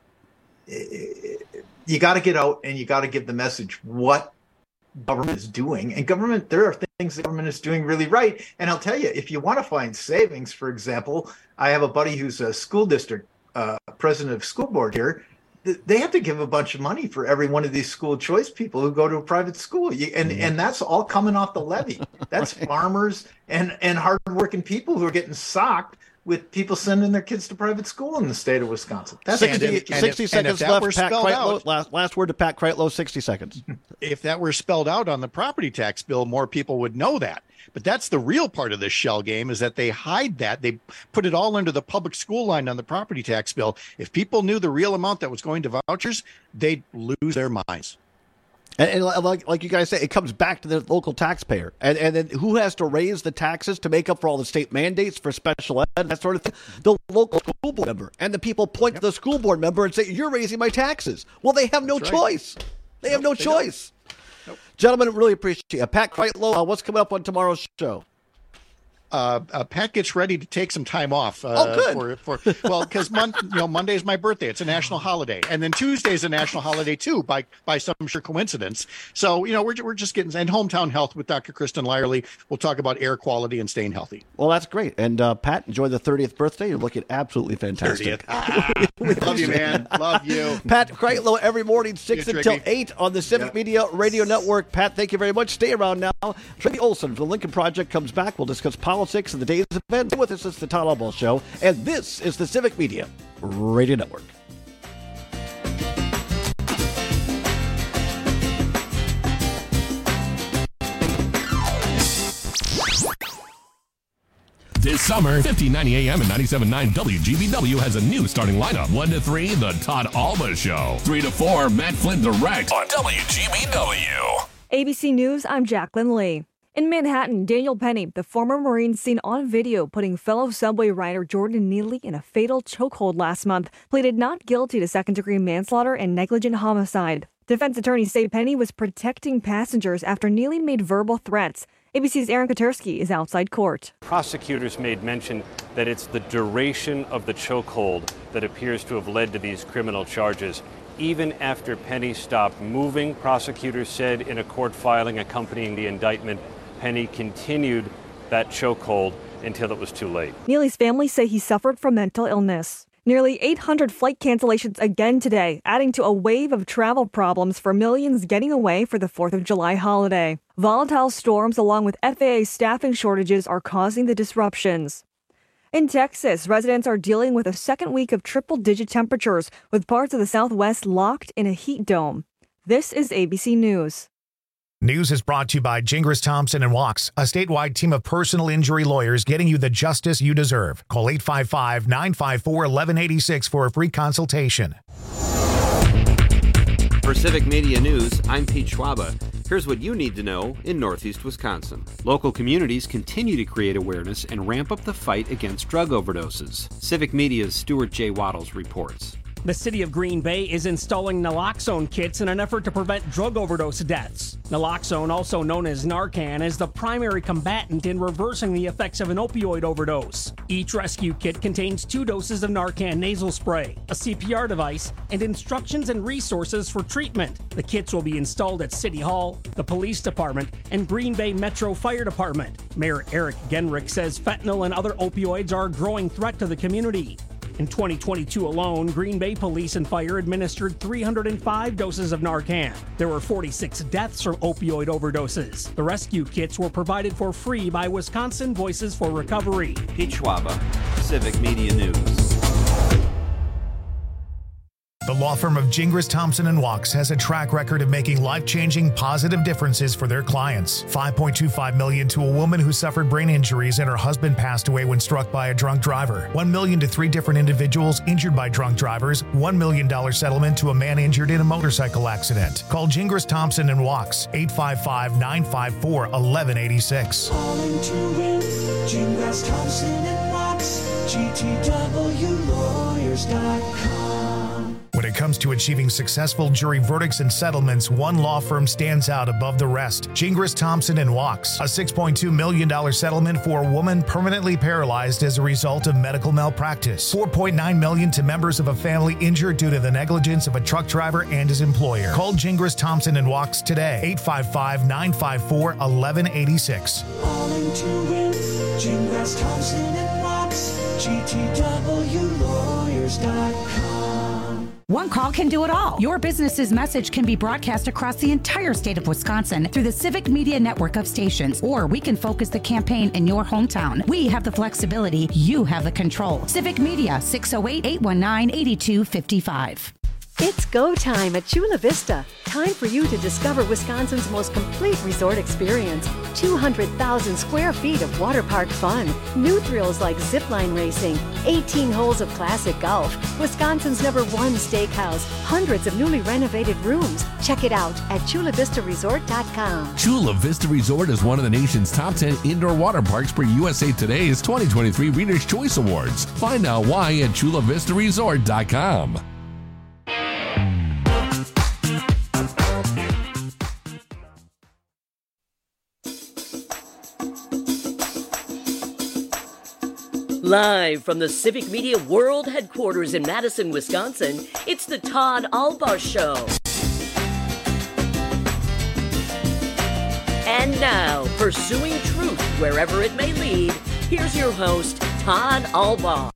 [SPEAKER 15] it, you got to get out and you got to give the message what government is doing. And government, there are things the government is doing really right. And I'll tell you, if you want to find savings, for example, I have a buddy who's a school district uh, president of school board here. They have to give a bunch of money for every one of these school choice people who go to a private school. You, and, mm-hmm. and that's all coming off the levy. That's right. Farmers and, and hardworking people who are getting socked with people sending their kids to private school in the state of Wisconsin. That's
[SPEAKER 11] sixty,
[SPEAKER 15] and, and
[SPEAKER 11] sixty
[SPEAKER 15] if,
[SPEAKER 11] seconds
[SPEAKER 12] and
[SPEAKER 11] left. Pat Kreitlow, last, last word to Pat Kreitlow, sixty seconds.
[SPEAKER 12] If that were spelled out on the property tax bill, more people would know that. But that's the real part of this shell game, is that they hide that. They put it all under the public school line on the property tax bill. If people knew the real amount that was going to vouchers, they'd lose their minds.
[SPEAKER 11] And, and like like you guys say, it comes back to the local taxpayer. And and then who has to raise the taxes to make up for all the state mandates for special ed, that sort of thing? The local school board member. And the people point yep. to the school board member and say, you're raising my taxes. Well, they have no That's choice. Right. They have nope, no choice. Nope. Gentlemen, really appreciate it. Pat Kreitlow, uh, what's coming up on tomorrow's show?
[SPEAKER 12] Uh, uh, Pat gets ready to take some time off. Uh,
[SPEAKER 11] oh, good.
[SPEAKER 12] For, for well, because mon- you know Monday's my birthday; it's a national holiday, and then Tuesday's a national holiday too, by by some sure coincidence. So you know we're we're just getting and hometown health with Doctor Kristen Lyerly. We'll talk about air quality and staying healthy.
[SPEAKER 11] Well, that's great. And uh, Pat, enjoy the thirtieth birthday. You're looking absolutely fantastic.
[SPEAKER 12] thirtieth Ah, love you, man. Love you.
[SPEAKER 11] Pat Kreitlow every morning, six
[SPEAKER 12] you,
[SPEAKER 11] until eight on the Civic yep. Media Radio Network. Pat, thank you very much. Stay around now. Trygve Olson from the Lincoln Project comes back. We'll discuss politics and the day's event. With us is the Todd Albaugh Show, and this is the Civic Media Radio Network.
[SPEAKER 8] This summer, fifteen ninety A M and ninety-seven point nine W G B W has a new starting lineup. one to three, The Todd Alba Show. three to four, Matt Flynn Direct on W G B W.
[SPEAKER 2] A B C News, I'm Jacqueline Lee. In Manhattan, Daniel Penny, the former Marine seen on video putting fellow subway rider Jordan Neely in a fatal chokehold last month, pleaded not guilty to second-degree manslaughter and negligent homicide. Defense attorneys say Penny was protecting passengers after Neely made verbal threats. A B C's Aaron Katersky is outside court.
[SPEAKER 3] Prosecutors made mention that it's the duration of the chokehold that appears to have led to these criminal charges. Even after Penny stopped moving, prosecutors said in a court filing accompanying the indictment, Penny continued that chokehold until it was too late.
[SPEAKER 2] Neely's family say he suffered from mental illness. Nearly eight hundred flight cancellations again today, adding to a wave of travel problems for millions getting away for the fourth of July holiday. Volatile storms along with F A A staffing shortages are causing the disruptions. In Texas, residents are dealing with a second week of triple-digit temperatures, with parts of the Southwest locked in a heat dome. This is A B C News.
[SPEAKER 1] News is brought to you by Gingras Thompson and Walks, a statewide team of personal injury lawyers getting you the justice you deserve. Call eight five five, nine five four, one one eight six for a free consultation.
[SPEAKER 6] For Civic Media News, I'm Pete Schwaba. Here's what you need to know in Northeast Wisconsin. Local communities continue to create awareness and ramp up the fight against drug overdoses. Civic Media's Stuart J. Waddles reports.
[SPEAKER 16] The city of Green Bay is installing naloxone kits in an effort to prevent drug overdose deaths. Naloxone, also known as Narcan, is the primary combatant in reversing the effects of an opioid overdose. Each rescue kit contains two doses of Narcan nasal spray, a C P R device, and instructions and resources for treatment. The kits will be installed at City Hall, the Police Department, and Green Bay Metro Fire Department. Mayor Eric Genrich says fentanyl and other opioids are a growing threat to the community. In twenty twenty-two alone, Green Bay Police and Fire administered three hundred five doses of Narcan. There were forty-six deaths from opioid overdoses. The rescue kits were provided for free by Wisconsin Voices for Recovery.
[SPEAKER 6] Pete Schwaba, Civic Media News.
[SPEAKER 1] The law firm of Gingras Thompson and Walks has a track record of making life-changing, positive differences for their clients. five point two five million dollars to a woman who suffered brain injuries and her husband passed away when struck by a drunk driver. one million dollars to three different individuals injured by drunk drivers. one million dollars settlement to a man injured in a motorcycle accident. Call Gingras Thompson and Walks, eight five five, nine five four, one one eight six.
[SPEAKER 7] Calling to win, Gingras Thompson and Walks, G T W lawyers dot com.
[SPEAKER 1] When it comes to achieving successful jury verdicts and settlements, one law firm stands out above the rest. Gingras Thompson and Walks, a six point two million dollars settlement for a woman permanently paralyzed as a result of medical malpractice. four point nine million dollars to members of a family injured due to the negligence of a truck driver and his employer. Call Gingras Thompson and Walks today, eight five five, nine five four, one one eight six.
[SPEAKER 7] Calling to win, Gingras Thompson and Walks, G T W lawyers dot com.
[SPEAKER 17] One call can do it all. Your business's message can be broadcast across the entire state of Wisconsin through the Civic Media network of stations, or we can focus the campaign in your hometown. We have the flexibility. You have the control. Civic Media, six oh eight, eight one nine, eight two five five.
[SPEAKER 18] It's go time at Chula Vista. Time for you to discover Wisconsin's most complete resort experience. two hundred thousand square feet of water park fun. New thrills like zipline racing. eighteen holes of classic golf. Wisconsin's number one steakhouse. Hundreds of newly renovated rooms. Check it out at chula vista resort dot com.
[SPEAKER 8] Chula Vista Resort is one of the nation's top ten indoor water parks per U S A Today's twenty twenty-three Reader's Choice Awards. Find out why at chula vista resort dot com.
[SPEAKER 10] Live from the Civic Media World Headquarters in Madison, Wisconsin, it's the Todd Alba Show. And now, pursuing truth wherever it may lead, here's your host, Todd Alba.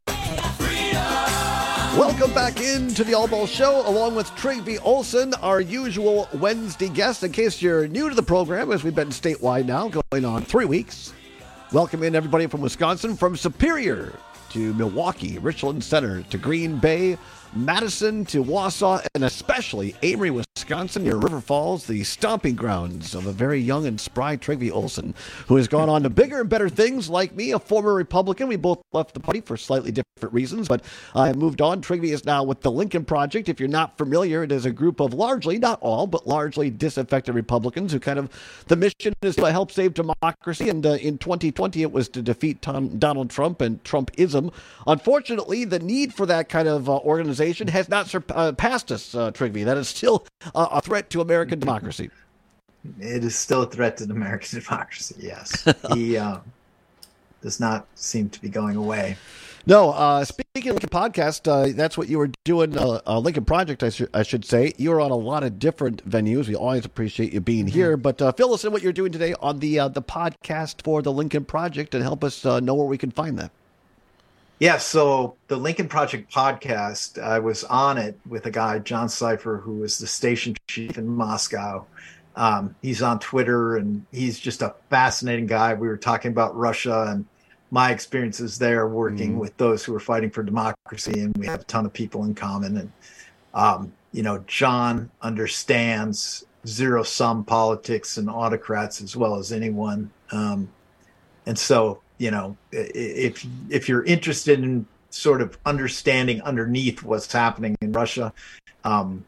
[SPEAKER 11] Welcome back into the All Ball Show, along with Trygve Olsen, our usual Wednesday guest. In case you're new to the program, as we've been statewide now, going on three weeks. Welcome in everybody from Wisconsin, from Superior to Milwaukee, Richland Center to Green Bay, Madison to Wausau, and especially Amory, Wisconsin. Wisconsin, near River Falls, the stomping grounds of a very young and spry Trygve Olsen, who has gone on to bigger and better things. Like me, a former Republican. We both left the party for slightly different reasons, but I moved on. Trygve is now with the Lincoln Project. If you're not familiar, it is a group of largely, not all, but largely disaffected Republicans who kind of, the mission is to help save democracy. And uh, in twenty twenty, it was to defeat Tom, Donald Trump and Trumpism. Unfortunately, the need for that kind of uh, organization has not surpassed us, uh, Trygve. That is still uh, a threat to American democracy.
[SPEAKER 15] It is still a threat to American democracy, yes. He um, does not seem to be going away.
[SPEAKER 11] No, uh, speaking of Lincoln Podcast, uh, that's what you were doing, uh, uh, Lincoln Project, I, sh- I should say. You were on a lot of different venues. We always appreciate you being here. But uh, fill us in what you're doing today on the uh, the podcast for the Lincoln Project and help us uh, know where we can find that.
[SPEAKER 15] Yeah, so the Lincoln Project podcast, I was on it with a guy, John Cipher, who was the station chief in Moscow. Um, he's on Twitter, and he's just a fascinating guy. We were talking about Russia and my experiences there working mm-hmm. with those who are fighting for democracy, and we have a ton of people in common. And, um, you know, John understands zero-sum politics and autocrats as well as anyone. Um, and so... You know, if if you're interested in sort of understanding underneath what's happening in Russia, um,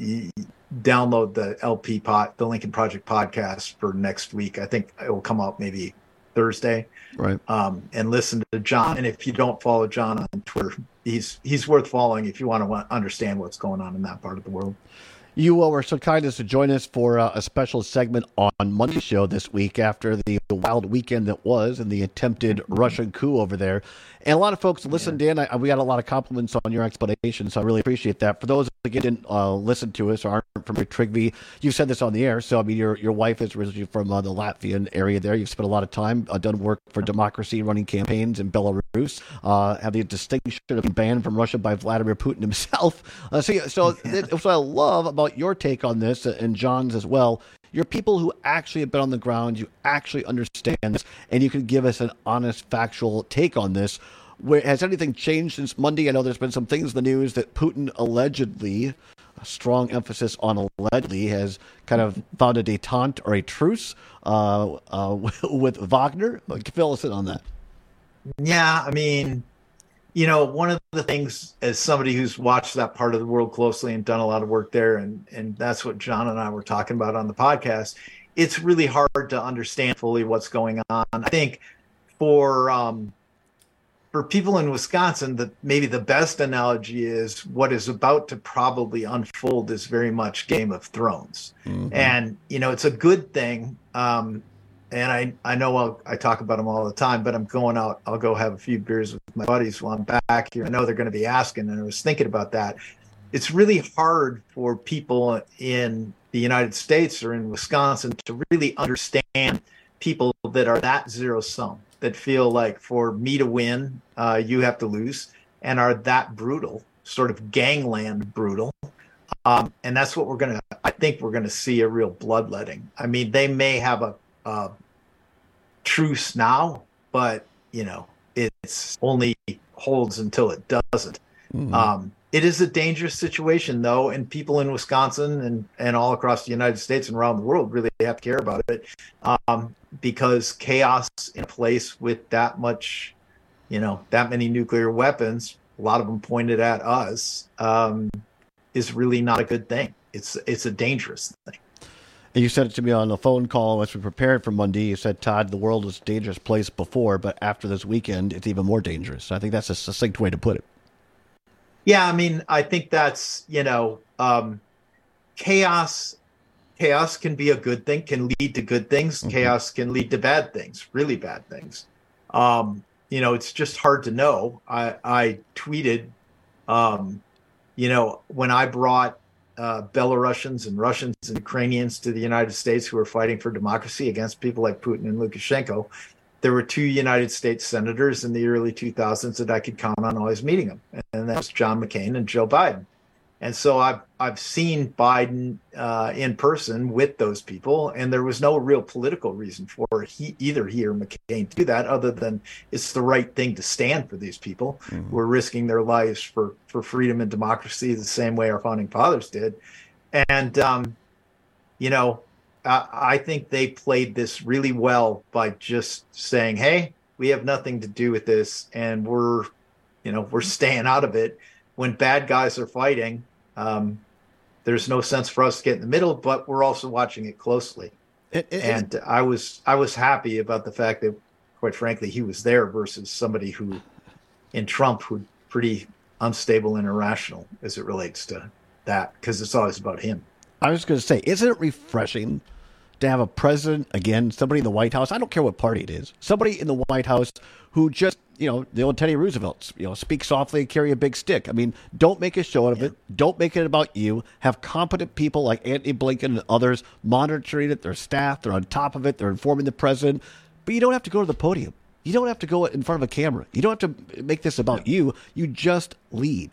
[SPEAKER 15] download the L P pod, the Lincoln Project podcast for next week. I think it will come out maybe Thursday.
[SPEAKER 11] Right.
[SPEAKER 15] Um, and listen to John. And if you don't follow John on Twitter, he's he's worth following if you want to understand what's going on in that part of the world.
[SPEAKER 11] You uh, were so kind as to join us for uh, a special segment on Monday's show this week after the wild weekend that was and the attempted Russian coup over there. And a lot of folks listened yeah. in. I, we got a lot of compliments on your explanation, so I really appreciate that. For those that didn't uh, listen to us or aren't from Trygve, you said this on the air. So, I mean, your your wife is originally from uh, the Latvian area there. You've spent a lot of time, uh, done work for democracy, running campaigns in Belarus, uh, have the distinction of being banned from Russia by Vladimir Putin himself. Uh, so, so it, what I love about your take on this, and John's as well, you're people who actually have been on the ground, you actually understand this, and you can give us an honest, factual take on this. Where, has anything changed since Monday? I know there's been some things in the news that Putin allegedly, a strong emphasis on allegedly, has kind of found a detente or a truce uh, uh, with Wagner. Fill us in on that.
[SPEAKER 15] Yeah, I mean, you know, one of the things, as somebody who's watched that part of the world closely and done a lot of work there, and, and that's what John and I were talking about on the podcast, it's really hard to understand fully what's going on. I think for um, for people in Wisconsin, that maybe the best analogy is what is about to probably unfold is very much Game of Thrones. Mm-hmm. And, you know, it's a good thing. Um, And I, I know I'll, I talk about them all the time, but I'm going out. I'll go have a few beers with my buddies while I'm back here. I know they're going to be asking, and I was thinking about that. It's really hard for people in the United States or in Wisconsin to really understand people that are that zero sum, that feel like for me to win, uh, you have to lose, and are that brutal, sort of gangland brutal. Um, and that's what we're going to, I think we're going to see a real bloodletting. I mean, they may have a, Uh, truce now, but you know it's only holds until it doesn't. Mm-hmm. Um, it is a dangerous situation, though, and people in Wisconsin and and all across the United States and around the world really have to care about it, um, because chaos in a place with that much, you know, that many nuclear weapons, a lot of them pointed at us, um, is really not a good thing. It's it's a dangerous thing.
[SPEAKER 11] You said it to me on a phone call as we prepared for Monday. You said, Todd, the world was a dangerous place before, but after this weekend, it's even more dangerous. I think that's a succinct way to put it.
[SPEAKER 15] Yeah, I mean, I think that's, you know, um, chaos. Chaos can be a good thing, can lead to good things. Mm-hmm. Chaos can lead to bad things, really bad things. Um, you know, it's just hard to know. I, I tweeted, um, you know, when I brought Uh, Belarusians and Russians and Ukrainians to the United States who are fighting for democracy against people like Putin and Lukashenko, there were two United States senators in the early two thousands that I could count on always meeting them, and that's John McCain and Joe Biden. And so I've I've seen Biden uh, in person with those people, and there was no real political reason for he, either he or McCain to do that, other than it's the right thing to stand for these people mm-hmm. who are risking their lives for, for freedom and democracy the same way our founding fathers did. And, um, you know, I, I think they played this really well by just saying, hey, we have nothing to do with this, and we're, you know, we're staying out of it. When bad guys are fighting, um, there's no sense for us to get in the middle, but we're also watching it closely. It, it, and it, I was I was happy about the fact that, quite frankly, he was there versus somebody who, in Trump, who's pretty unstable and irrational as it relates to that, because it's always about him.
[SPEAKER 11] I was going to say, isn't it refreshing to have a president, again, somebody in the White House, I don't care what party it is, somebody in the White House who just, you know, the old Teddy Roosevelt, you know, speak softly and carry a big stick. I mean, don't make a show out of yeah. it. Don't make it about you. Have competent people like Antony Blinken and others monitoring it. Their staff, they're on top of it. They're informing the president. But you don't have to go to the podium. You don't have to go in front of a camera. You don't have to make this about you. You just lead.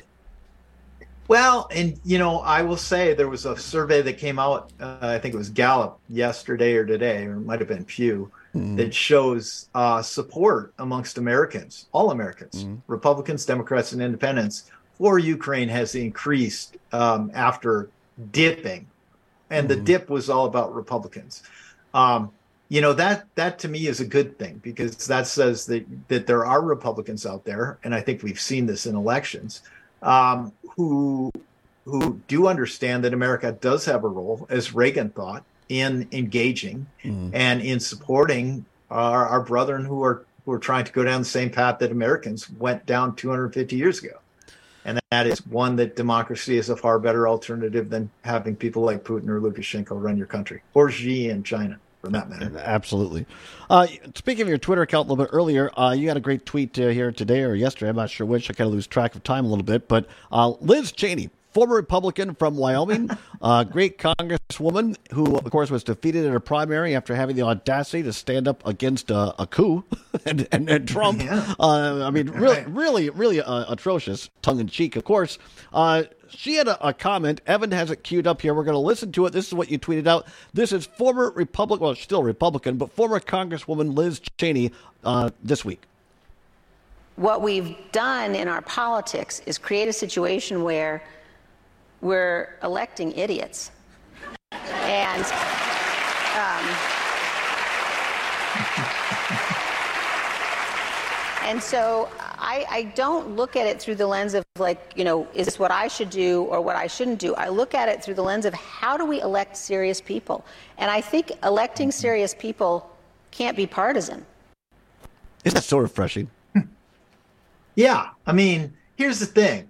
[SPEAKER 15] Well, and, you know, I will say there was a survey that came out, uh, I think it was Gallup yesterday or today, or it might have been Pew, mm. that shows uh, support amongst Americans, all Americans, mm. Republicans, Democrats, and Independents, for Ukraine has increased um, after dipping. And mm. the dip was all about Republicans. Um, you know, that that to me is a good thing, because that says that, that there are Republicans out there, and I think we've seen this in elections, Um, who who do understand that America does have a role, as Reagan thought, in engaging mm. and in supporting our, our brethren who are who are trying to go down the same path that Americans went down two hundred fifty years ago. And that is one, that democracy is a far better alternative than having people like Putin or Lukashenko run your country, or Xi in China, for that matter.
[SPEAKER 11] Absolutely. Uh, speaking of your Twitter account a little bit earlier, uh, you had a great tweet uh, here today or yesterday. I'm not sure which. I kind of lose track of time a little bit. But uh, Liz Cheney, former Republican from Wyoming, uh, great congresswoman who, of course, was defeated in a primary after having the audacity to stand up against uh, a coup and, and, and Trump. Yeah. Uh, I mean, really, right. really, really uh, atrocious, tongue-in-cheek, of course. Uh, She had a, a comment. Evan has it queued up here. We're going to listen to it. This is what you tweeted out. This is former Republican, well, still Republican, but former Congresswoman Liz Cheney uh, this week.
[SPEAKER 19] What we've done in our politics is create a situation where we're electing idiots. And um, and so I, I don't look at it through the lens of, like, you know, is this what I should do or what I shouldn't do? I look at it through the lens of, how do we elect serious people? And I think electing serious people can't be partisan.
[SPEAKER 11] Isn't that so refreshing?
[SPEAKER 15] Yeah. I mean, here's the thing.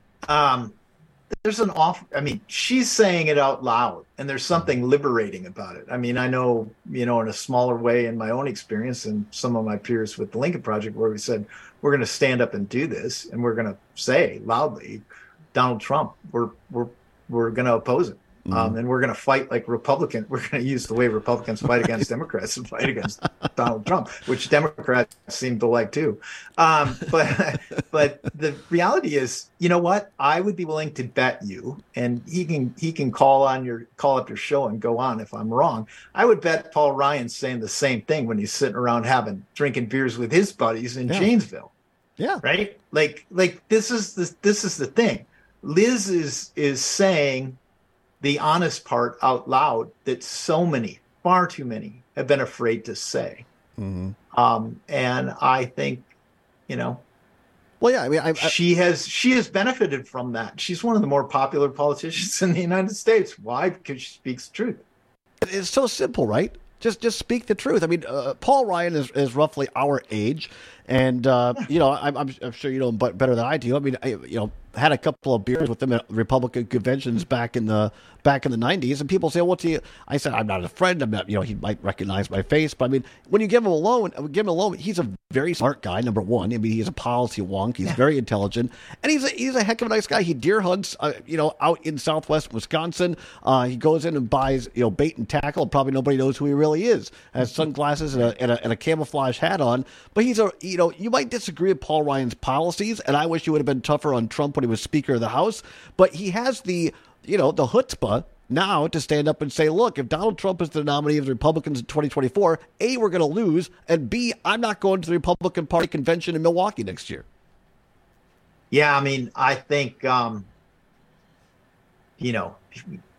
[SPEAKER 15] Um, there's an off, I mean, she's saying it out loud, and there's something liberating about it. I mean, I know, you know, in a smaller way in my own experience and some of my peers with the Lincoln Project, where we said, we're going to stand up and do this, and we're going to say loudly, Donald Trump, we're, we're, we're going to oppose it. Mm-hmm. Um, and we're going to fight like Republicans. We're going to use the way Republicans fight against Democrats and fight against Donald Trump, which Democrats seem to like too. Um, but but the reality is, you know what? I would be willing to bet you, and he can he can call on your call up your show and go on if I'm wrong. I would bet Paul Ryan's saying the same thing when he's sitting around having drinking beers with his buddies in yeah. Janesville.
[SPEAKER 11] Yeah,
[SPEAKER 15] right. Like like this is the this is the thing. Liz is is saying the honest part out loud that so many, far too many, have been afraid to say. Mm-hmm. Um, and I think, you know,
[SPEAKER 11] well, yeah, I mean, I, I,
[SPEAKER 15] she has she has benefited from that. She's one of the more popular politicians in the United States. Why? Because she speaks the truth.
[SPEAKER 11] It's so simple, right? Just just speak the truth. I mean, uh, Paul Ryan is, is roughly our age, and uh, you know, I'm, I'm, I'm sure you know him better than I do. I mean, I, you know, had a couple of beers with him at Republican conventions back in the back in the nineties, and people say, "What's he?" I said, "I'm not a friend. I'm not." You know, he might recognize my face, but I mean, when you give him a loan, give him a loan. He's a very smart guy. Number one, I mean, he's a policy wonk. He's yeah. very intelligent, and he's a, he's a heck of a nice guy. He deer hunts, uh, you know, out in Southwest Wisconsin. Uh, he goes in and buys, you know, bait and tackle. Probably nobody knows who he really is. Has sunglasses and a, and a and a camouflage hat on, but he's a, you know, you might disagree with Paul Ryan's policies, and I wish he would have been tougher on Trump when he was Speaker of the House, but he has the, you know, the chutzpah now to stand up and say, look, if Donald Trump is the nominee of the Republicans in twenty twenty-four, A, we're going to lose, and B, I'm not going to the Republican Party convention in Milwaukee next year.
[SPEAKER 15] Yeah, I mean, I think, um, you know,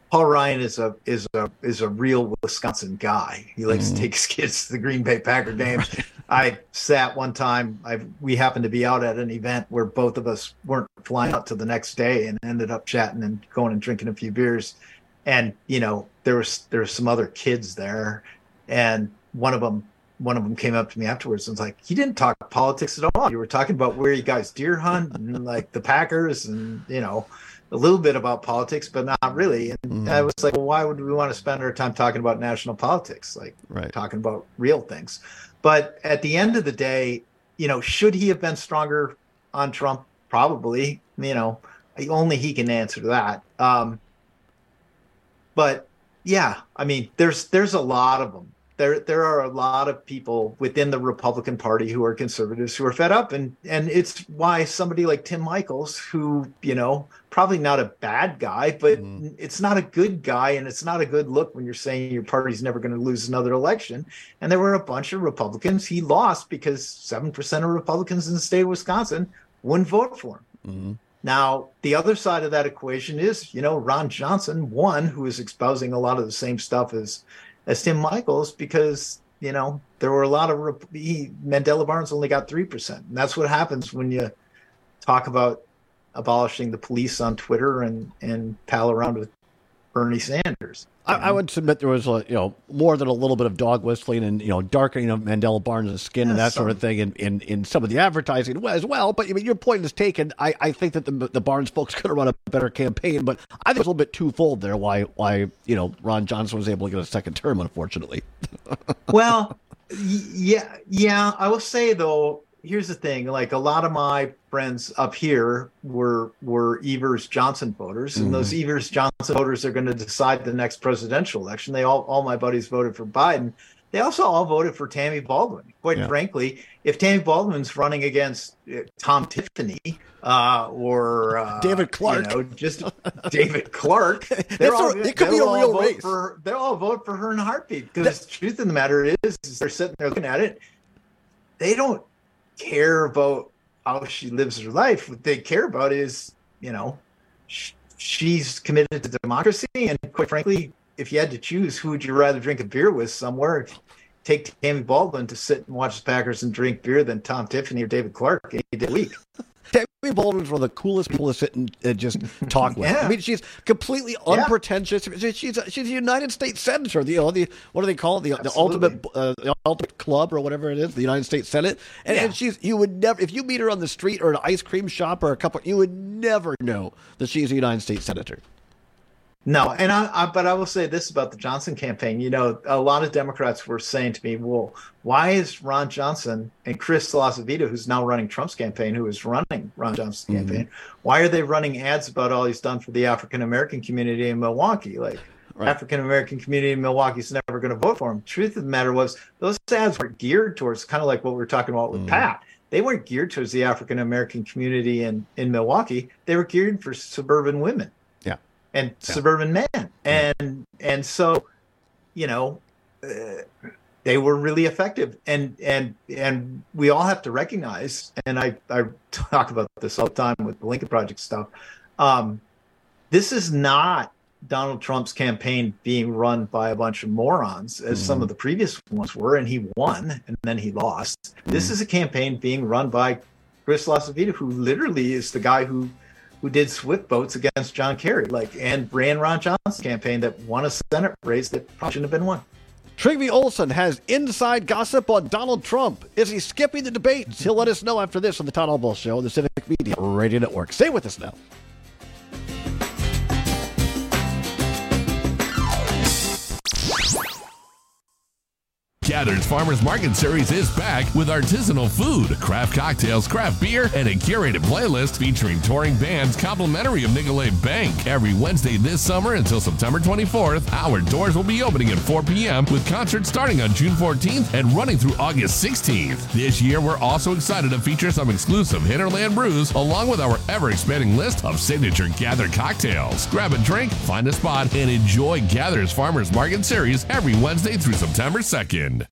[SPEAKER 15] Paul Ryan is a is a is a real Wisconsin guy. He likes mm. to take his kids to the Green Bay Packer games. I sat one time. I we happened to be out at an event where both of us weren't flying out till the next day, and ended up chatting and going and drinking a few beers. And you know, there was there were some other kids there, and one of them one of them came up to me afterwards and was like, "You didn't talk politics at all. You were talking about where you guys deer hunt and like the Packers, and you know, a little bit about politics, but not really." And mm. I was like, "Well, why would we want to spend our time talking about national politics? Like
[SPEAKER 11] right.
[SPEAKER 15] talking about real things?" But at the end of the day, you know, should he have been stronger on Trump? Probably. You know, only he can answer that. Um, but yeah, I mean, there's there's a lot of them. There there are a lot of people within the Republican Party who are conservatives who are fed up, and and it's why somebody like Tim Michels, who, you know, probably not a bad guy, but mm. it's not a good guy, and it's not a good look when you're saying your party's never going to lose another election. And there were a bunch of Republicans he lost because seven percent of Republicans in the state of Wisconsin wouldn't vote for him.
[SPEAKER 11] Mm.
[SPEAKER 15] Now, the other side of that equation is, you know, Ron Johnson, one, who is espousing a lot of the same stuff as as Tim Michels, because, you know, there were a lot of he, Mandela Barnes only got three percent. And that's what happens when you talk about abolishing the police on Twitter and, and pal around with Bernie Sanders.
[SPEAKER 11] I, I would submit there was, a, you know, more than a little bit of dog whistling and, you know, darkening of Mandela Barnes' skin yeah, and that some, sort of thing in, in, in some of the advertising as well. But I mean, your point is taken. I, I think that the the Barnes folks could have run a better campaign, but I think it was a little bit twofold there. Why why you know Ron Johnson was able to get a second term, unfortunately.
[SPEAKER 15] Well, yeah, yeah. I will say though, here's the thing: like a lot of my friends up here were were Evers Johnson voters, and mm-hmm. those Evers Johnson voters are going to decide the next presidential election. They all all my buddies voted for Biden. They also all voted for Tammy Baldwin. Quite yeah. frankly, if Tammy Baldwin's running against uh, Tom Tiffany uh, or uh,
[SPEAKER 11] David Clark,
[SPEAKER 15] you know, just David Clark, they're all,
[SPEAKER 11] it could be a real race.
[SPEAKER 15] For, they'll all vote for her in a heartbeat. Because the truth of the matter is, is, they're sitting there looking at it. They don't care about how she lives her life. What they care about is, you know, sh- she's committed to democracy, and quite frankly, if you had to choose, who would you rather drink a beer with somewhere? Take Tammy Baldwin to sit and watch the Packers and drink beer than Tom Tiffany or David Clark any day of the week.
[SPEAKER 11] Tammy Baldwin's one of the coolest people to sit and uh, just talk with.
[SPEAKER 15] Yeah.
[SPEAKER 11] I mean, she's completely unpretentious. Yeah. She's a, she's a United States Senator. The, you know, the what do they call it? The, the ultimate uh, the ultimate club or whatever it is, the United States Senate. And, yeah. and she's you would never, if you meet her on the street or an ice cream shop or a couple, you would never know that she's a United States Senator.
[SPEAKER 15] No, and I, I, but I will say this about the Johnson campaign. You know, a lot of Democrats were saying to me, well, why is Ron Johnson and Chris Salazavita, who's now running Trump's campaign, who is running Ron Johnson's mm-hmm. campaign, why are they running ads about all he's done for the African-American community in Milwaukee? Like, right. African-American community in Milwaukee is never going to vote for him. Truth of the matter was, those ads were geared towards kind of like what we were talking about with mm-hmm. Pat. They weren't geared towards the African-American community in, in Milwaukee. They were geared for suburban women. And yeah. suburban men, and and so, you know, uh, they were really effective, and and and we all have to recognize. And I I talk about this all the time with the Lincoln Project stuff. Um, this is not Donald Trump's campaign being run by a bunch of morons, as mm-hmm. some of the previous ones were, and he won and then he lost. Mm-hmm. This is a campaign being run by Chris Salazavita, who literally is the guy who. who did swift votes against John Kerry, like, and ran Ron Johnson's campaign that won a Senate race that probably shouldn't have been won.
[SPEAKER 11] Trygve Olsen has inside gossip on Donald Trump. Is he skipping the debates? He'll let us know after this on the Todd Albaugh Show on the Civic Media Radio Network. Stay with us now.
[SPEAKER 8] Gather's Farmers Market Series is back with artisanal food, craft cocktails, craft beer, and a curated playlist featuring touring bands complimentary of Nicolet Bank. Every Wednesday this summer until September twenty-fourth, our doors will be opening at four p.m. with concerts starting on June fourteenth and running through August sixteenth. This year, we're also excited to feature some exclusive Hinterland brews along with our ever-expanding list of signature Gather cocktails. Grab a drink, find a spot, and enjoy Gather's Farmers Market Series every Wednesday through September second.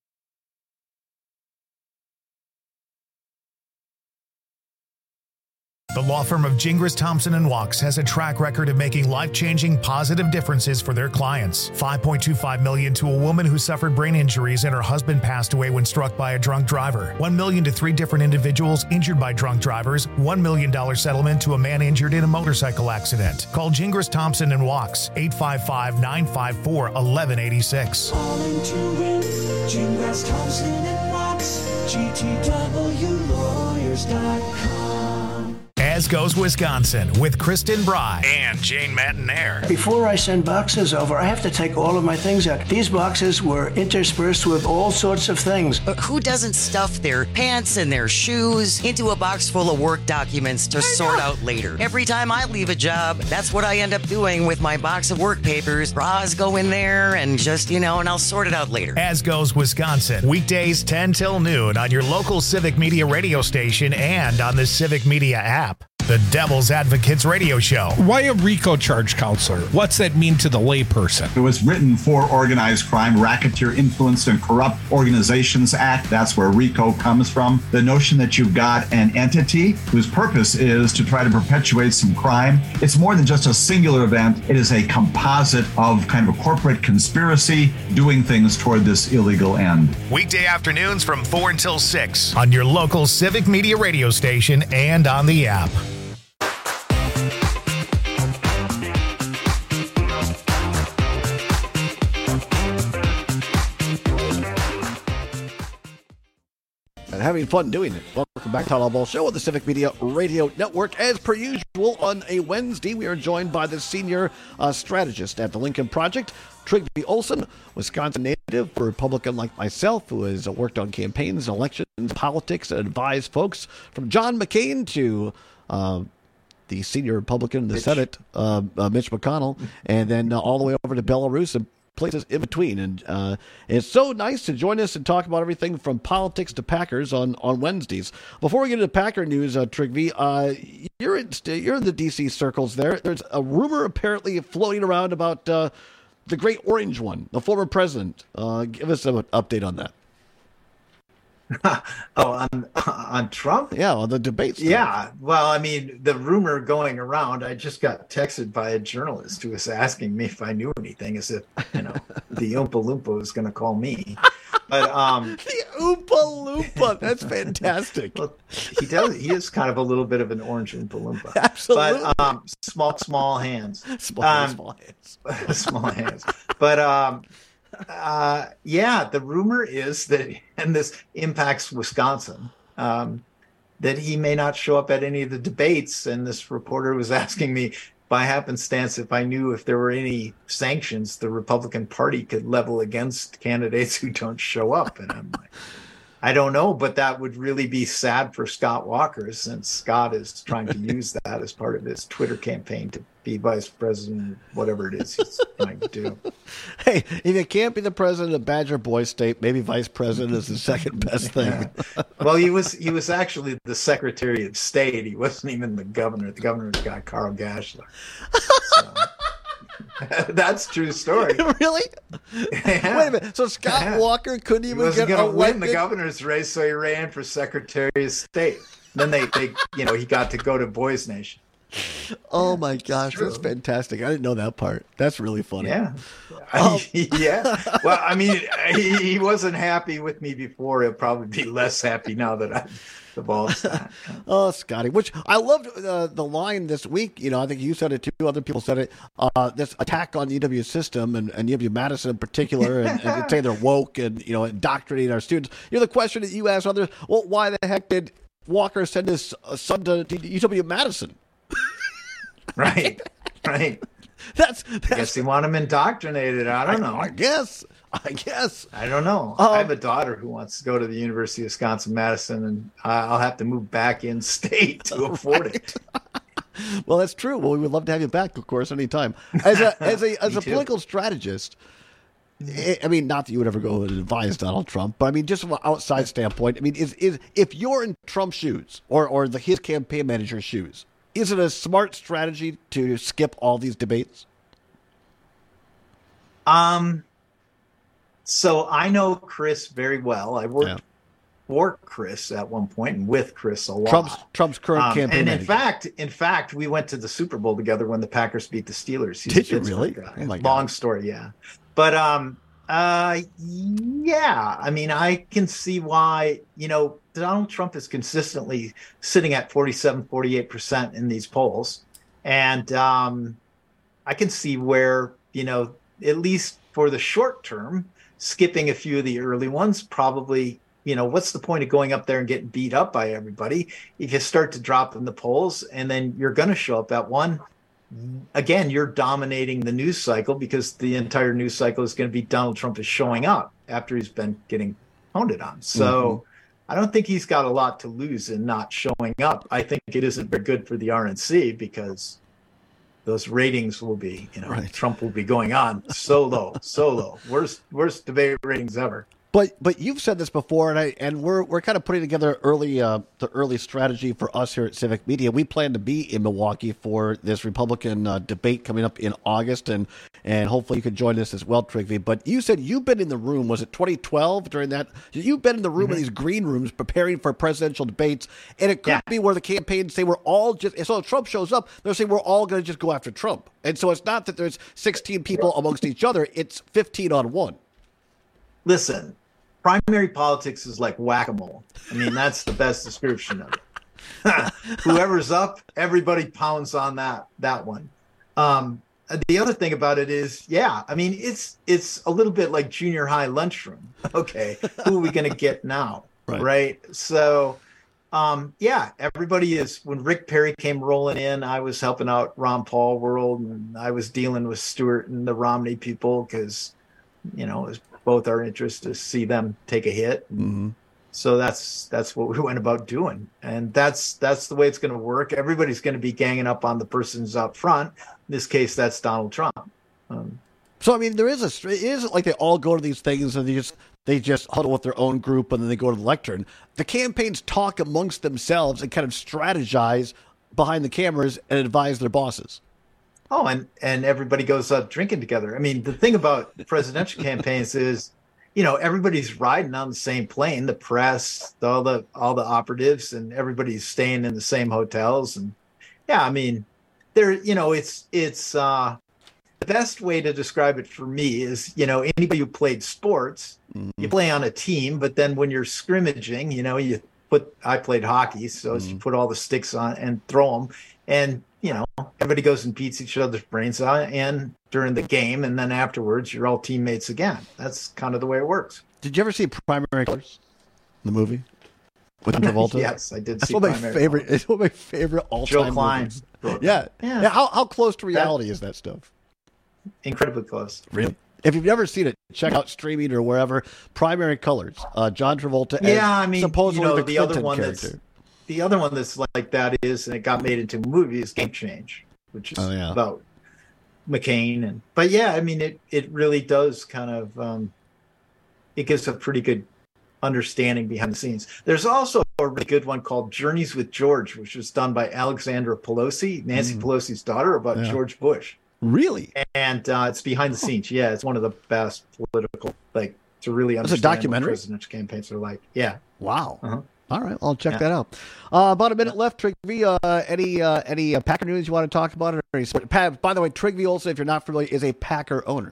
[SPEAKER 1] The law firm of Gingras, Thompson and Walks has a track record of making life-changing, positive differences for their clients. five point two five million dollars to a woman who suffered brain injuries and her husband passed away when struck by a drunk driver. one million dollars to three different individuals injured by drunk drivers. one million dollars settlement to a man injured in a motorcycle accident. Call Gingras, Thompson and Walks, eight five five, nine five four, one one eight six.
[SPEAKER 7] Calling to win, Gingras, Thompson and Walks, G T W lawyers dot com.
[SPEAKER 1] As Goes Wisconsin with Kristen Bry and Jane Matinaire.
[SPEAKER 20] Before I send boxes over, I have to take all of my things out. These boxes were interspersed with all sorts of things.
[SPEAKER 21] But who doesn't stuff their pants and their shoes into a box full of work documents to sort out later? Every time I leave a job, that's what I end up doing with my box of work papers. Bras go in there and just, you know, and I'll sort it out later.
[SPEAKER 1] As Goes Wisconsin, weekdays ten till noon on your local Civic Media radio station and on the Civic Media app. The Devil's Advocates Radio Show.
[SPEAKER 22] Why a RICO charge counselor? What's that mean to the layperson?
[SPEAKER 23] It was written for Organized Crime, Racketeer Influenced and Corrupt Organizations Act. That's where RICO comes from. The notion that you've got an entity whose purpose is to try to perpetuate some crime. It's more than just a singular event. It is a composite of kind of a corporate conspiracy doing things toward this illegal end.
[SPEAKER 1] Weekday afternoons from four until six on your local Civic Media radio station and on the app.
[SPEAKER 11] And having fun doing it. Welcome back to Todd Ball Show on the Civic Media Radio Network. As per usual, on a Wednesday, we are joined by the senior uh, strategist at the Lincoln Project, Trygve Olsen, Wisconsin native, a Republican like myself, who has worked on campaigns, elections, politics, and advised folks from John McCain to uh, the senior Republican in the Mitch. Senate, uh, uh, Mitch McConnell, and then uh, all the way over to Belarus and places in between. And uh, it's so nice to join us and talk about everything from politics to Packers on, on Wednesdays. Before we get into Packer news, uh, Trygve, uh, you're, in, you're in the D C circles there. There's a rumor apparently floating around about uh, the great orange one, the former president. Uh, give us an update on that.
[SPEAKER 15] oh, on on Trump?
[SPEAKER 11] Yeah, on the debates.
[SPEAKER 15] Yeah. Well, I mean, the rumor going around, I just got texted by a journalist who was asking me if I knew anything, as if, you know, the Oompa Loompa was going to call me. But um
[SPEAKER 11] the Oompa Loompa, that's fantastic.
[SPEAKER 15] Well, he does. He is kind of a little bit of an orange Oompa Loompa.
[SPEAKER 11] Absolutely.
[SPEAKER 15] But um, small, small hands.
[SPEAKER 11] Small,
[SPEAKER 15] um,
[SPEAKER 11] small hands.
[SPEAKER 15] small hands. But um, uh, yeah, the rumor is that, and this impacts Wisconsin, um, that he may not show up at any of the debates. And this reporter was asking me, by happenstance, if I knew if there were any sanctions the Republican Party could level against candidates who don't show up. And I'm like, I don't know, but that would really be sad for Scott Walker, since Scott is trying to use that as part of his Twitter campaign to be vice president, whatever it is he's trying to do.
[SPEAKER 11] Hey, if you can't be the president of Badger Boy State, maybe vice president is the second best thing.
[SPEAKER 15] Yeah. Well, he was he was actually the Secretary of State. He wasn't even the governor. The governor's got Carl Gashler. So. That's a true story.
[SPEAKER 11] Really?
[SPEAKER 15] Yeah.
[SPEAKER 11] Wait a minute. So Scott
[SPEAKER 15] Yeah.
[SPEAKER 11] Walker couldn't even
[SPEAKER 15] he wasn't
[SPEAKER 11] get
[SPEAKER 15] going to win
[SPEAKER 11] elected?
[SPEAKER 15] the governor's race, so he ran for Secretary of State. Then they, they, you know, he got to go to Boys Nation.
[SPEAKER 11] Oh my gosh, that's fantastic! I didn't know that part. That's really funny.
[SPEAKER 15] Yeah,
[SPEAKER 11] Oh.
[SPEAKER 15] yeah. Well, I mean, he, he wasn't happy with me before. He'll probably be less happy now that I've evolved that.
[SPEAKER 11] Oh, Scotty, which I loved uh, the line this week. You know, I think you said it too. Other people said it. Uh, this attack on the U W system and, and U W Madison in particular, and, and say they're woke and, you know, indoctrinating our students. You know, the question that you asked others, well, why the heck did Walker send his son to U W Madison?
[SPEAKER 15] Right, right.
[SPEAKER 11] That's, that's
[SPEAKER 15] I guess he want him indoctrinated. I don't know.
[SPEAKER 11] I, I guess. I guess.
[SPEAKER 15] I don't know. Um, I have a daughter who wants to go to the University of Wisconsin-Madison, and I'll have to move back in state to afford right. it.
[SPEAKER 11] Well, that's true. Well, we would love to have you back, of course, anytime. As a as a as a too. political strategist, I mean, not that you would ever go and advise Donald Trump, but I mean, just from an outside standpoint, I mean, is is if you're in Trump's shoes or or the his campaign manager's shoes, is it a smart strategy to skip all these debates?
[SPEAKER 15] Um. So I know Chris very well. I worked for Chris at one point and with Chris a lot.
[SPEAKER 11] Trump's Trump's current
[SPEAKER 15] um,
[SPEAKER 11] campaign.
[SPEAKER 15] And in
[SPEAKER 11] manager.
[SPEAKER 15] fact, in fact, we went to the Super Bowl together when the Packers beat the Steelers. He's
[SPEAKER 11] Did
[SPEAKER 15] a
[SPEAKER 11] you really?
[SPEAKER 15] Pittsburgh guy.
[SPEAKER 11] Oh my God.
[SPEAKER 15] Long story, yeah. But um, uh, yeah, I mean, I can see why, you know, Donald Trump is consistently sitting at forty-seven, forty-eight percent in these polls. And um, I can see where, you know, at least for the short term, skipping a few of the early ones, probably, you know, what's the point of going up there and getting beat up by everybody if you start to drop in the polls and then you're going to show up at one. Again, you're dominating the news cycle because the entire news cycle is going to be Donald Trump is showing up after he's been getting pounded on. So mm-hmm. I don't think he's got a lot to lose in not showing up. I think it isn't very good for the R N C because those ratings will be, you know, right. Trump will be going on so low, so low. Worst, worst debate ratings ever.
[SPEAKER 11] But but you've said this before, and I and we're we're kind of putting together early uh, the early strategy for us here at Civic Media. We plan to be in Milwaukee for this Republican uh, debate coming up in August, and and hopefully you can join us as well, Trygve. But you said you've been in the room. Was it twenty twelve during that? You've been in the room mm-hmm. in these green rooms preparing for presidential debates, and it could yeah. be where the campaigns say we're all just. So if Trump shows up, they'll say we're all going to just go after Trump, and so it's not that there's sixteen people amongst each other; it's fifteen on one.
[SPEAKER 15] Listen, primary politics is like whack-a-mole. I mean, that's the best description of it. Whoever's up, everybody pounds on that that one. Um, the other thing about it is, yeah, I mean, it's it's a little bit like junior high lunchroom. Okay, who are we going to get now? Right. right? So, um, yeah, everybody is. When Rick Perry came rolling in, I was helping out Ron Paul world, and I was dealing with Stewart and the Romney people because, you know, it was both our interests to see them take a hit.
[SPEAKER 11] Mm-hmm.
[SPEAKER 15] So that's that's what we went about doing, and that's that's the way it's going to work. Everybody's going to be ganging up on the person who's up front. In this case, that's Donald Trump. Um,
[SPEAKER 11] so I mean, there is a it isn't like they all go to these things and they just they just huddle with their own group and then they go to the lectern. The campaigns talk amongst themselves and kind of strategize behind the cameras and advise their bosses.
[SPEAKER 15] Oh, and, and everybody goes up drinking together. I mean, the thing about presidential campaigns is, you know, everybody's riding on the same plane, the press, the, all the all the operatives, and everybody's staying in the same hotels. And yeah, I mean, there, you know, it's it's uh, the best way to describe it for me is, you know, anybody who played sports, mm-hmm. you play on a team, but then when you're scrimmaging, you know, you put, I played hockey, so mm-hmm. you put all the sticks on and throw them, and you know, everybody goes and beats each other's brains out and during the game, and then afterwards you're all teammates again. That's kind of the way it works.
[SPEAKER 11] Did you ever see Primary Colors, the movie with Travolta?
[SPEAKER 15] Yes, I did.
[SPEAKER 11] That's
[SPEAKER 15] see
[SPEAKER 11] one of my
[SPEAKER 15] Primary
[SPEAKER 11] favorite.
[SPEAKER 15] Colors.
[SPEAKER 11] It's one of my favorite all-time
[SPEAKER 15] Joe Klein.
[SPEAKER 11] movies. Yeah.
[SPEAKER 15] yeah,
[SPEAKER 11] yeah. How how close to reality
[SPEAKER 15] that,
[SPEAKER 11] is that stuff?
[SPEAKER 15] Incredibly close.
[SPEAKER 11] Really. If you've never seen it, check out streaming or wherever. Primary Colors. Uh, John Travolta.
[SPEAKER 15] Yeah,
[SPEAKER 11] as
[SPEAKER 15] I mean,
[SPEAKER 11] supposedly
[SPEAKER 15] you know,
[SPEAKER 11] the,
[SPEAKER 15] the
[SPEAKER 11] Clinton
[SPEAKER 15] other one
[SPEAKER 11] character.
[SPEAKER 15] that's the other one that's like that is, and it got made into a movie, is Game Change, which is
[SPEAKER 11] oh, yeah.
[SPEAKER 15] about McCain. And but yeah, I mean, it it really does kind of um, it gives a pretty good understanding behind the scenes. There's also a really good one called Journeys with George, which was done by Alexandra Pelosi, Nancy mm. Pelosi's daughter, about
[SPEAKER 11] yeah.
[SPEAKER 15] George Bush.
[SPEAKER 11] Really?
[SPEAKER 15] And uh, it's behind the scenes. Yeah, it's one of the best political, like, to really understand
[SPEAKER 11] it's a documentary?
[SPEAKER 15] what presidential campaigns are like. Yeah.
[SPEAKER 11] Wow.
[SPEAKER 15] Uh-huh.
[SPEAKER 11] All right, I'll check
[SPEAKER 15] Yeah.
[SPEAKER 11] that out. Uh, about a minute left, Trygve. Uh, any uh, any uh, Packer news you want to talk about? Or any, by the way, Trygve also, if you're not familiar, is a Packer owner.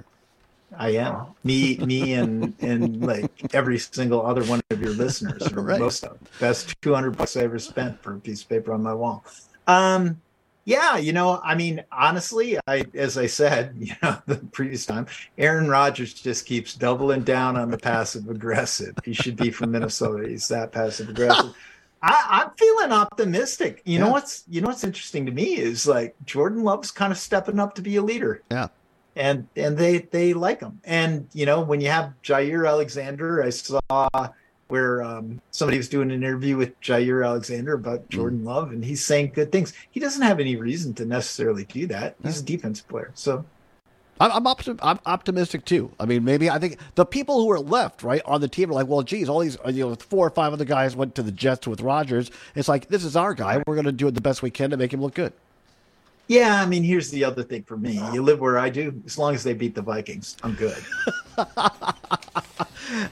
[SPEAKER 15] I am. Me, me, and and like every single other one of your listeners, or
[SPEAKER 11] Right.
[SPEAKER 15] most of them. Best two hundred bucks I ever spent for a piece of paper on my wall. Um, yeah, you know, I mean, honestly, I as I said, you know, the previous time, Aaron Rodgers just keeps doubling down on the passive aggressive. He should be from Minnesota. He's that passive aggressive. I, I'm feeling optimistic. You know
[SPEAKER 11] Yeah.
[SPEAKER 15] what's you know what's interesting to me is like Jordan Love's kind of stepping up to be a leader.
[SPEAKER 11] Yeah.
[SPEAKER 15] And and they they like him. And you know, when you have Jair Alexander, I saw where um, somebody was doing an interview with Jair Alexander about Jordan
[SPEAKER 11] Mm.
[SPEAKER 15] Love, and he's saying good things. He doesn't have any reason to necessarily do that. He's a defensive player, so
[SPEAKER 11] I'm I'm, optim- I'm optimistic too. I mean, maybe I think the people who are left right on the team are like, well, geez, all these you know four or five other guys went to the Jets with Rodgers. It's like this is our guy. We're going to do it the best we can to make him look good.
[SPEAKER 15] yeah. I mean, here's the other thing for me: you live where I do. As long as they beat the Vikings, I'm good.
[SPEAKER 11] Uh,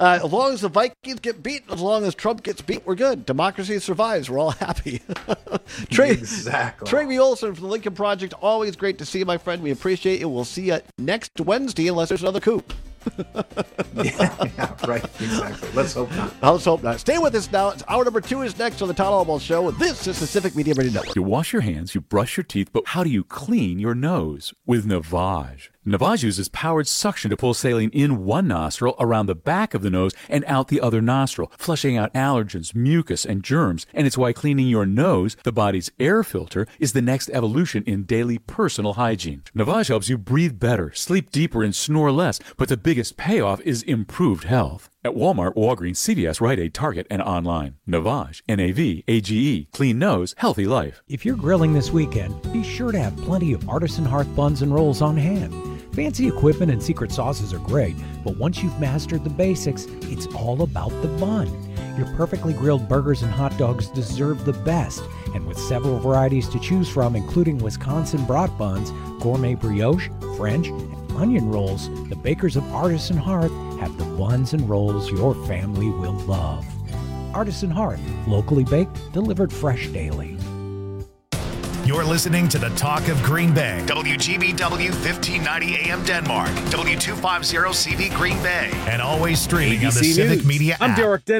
[SPEAKER 11] Uh, as long as the Vikings get beat, as long as Trump gets beat, we're good. Democracy survives. We're all happy. Trey,
[SPEAKER 15] exactly.
[SPEAKER 11] Trey Olson from the Lincoln Project. Always great to see you, my friend. We appreciate you. We'll see you next Wednesday, unless there's another coup.
[SPEAKER 15] yeah, yeah, right. Exactly. Let's hope not.
[SPEAKER 11] Let's hope not. Stay with us now. It's hour number two is next on the Todd Albaugh Show. This is the Civic Media Radio Network.
[SPEAKER 4] You wash your hands, you brush your teeth, but how do you clean your nose? With Navage. Navage uses powered suction to pull saline in one nostril, around the back of the nose, and out the other nostril, flushing out allergens, mucus, and germs. And it's why cleaning your nose, the body's air filter, is the next evolution in daily personal hygiene. Navage helps you breathe better, sleep deeper, and snore less, but the biggest payoff is improved health. At Walmart, Walgreens, C V S, Rite Aid, Target, and online. Navage, N A V A G E. Clean nose, healthy life.
[SPEAKER 5] If you're grilling this weekend, be sure to have plenty of Artisan Hearth buns and rolls on hand. Fancy equipment and secret sauces are great, but once you've mastered the basics, it's all about the bun. Your perfectly grilled burgers and hot dogs deserve the best, and with several varieties to choose from, including Wisconsin brat buns, gourmet brioche, French, and onion rolls, the bakers of Artisan Hearth have the buns and rolls your family will love. Artisan Hearth, locally baked, delivered fresh daily.
[SPEAKER 1] You're listening to the Talk of Green Bay. W G B W fifteen ninety A M Denmark. W two fifty C V Green Bay. And always streaming on the Civic Media app.
[SPEAKER 9] I'm Derek Dennis.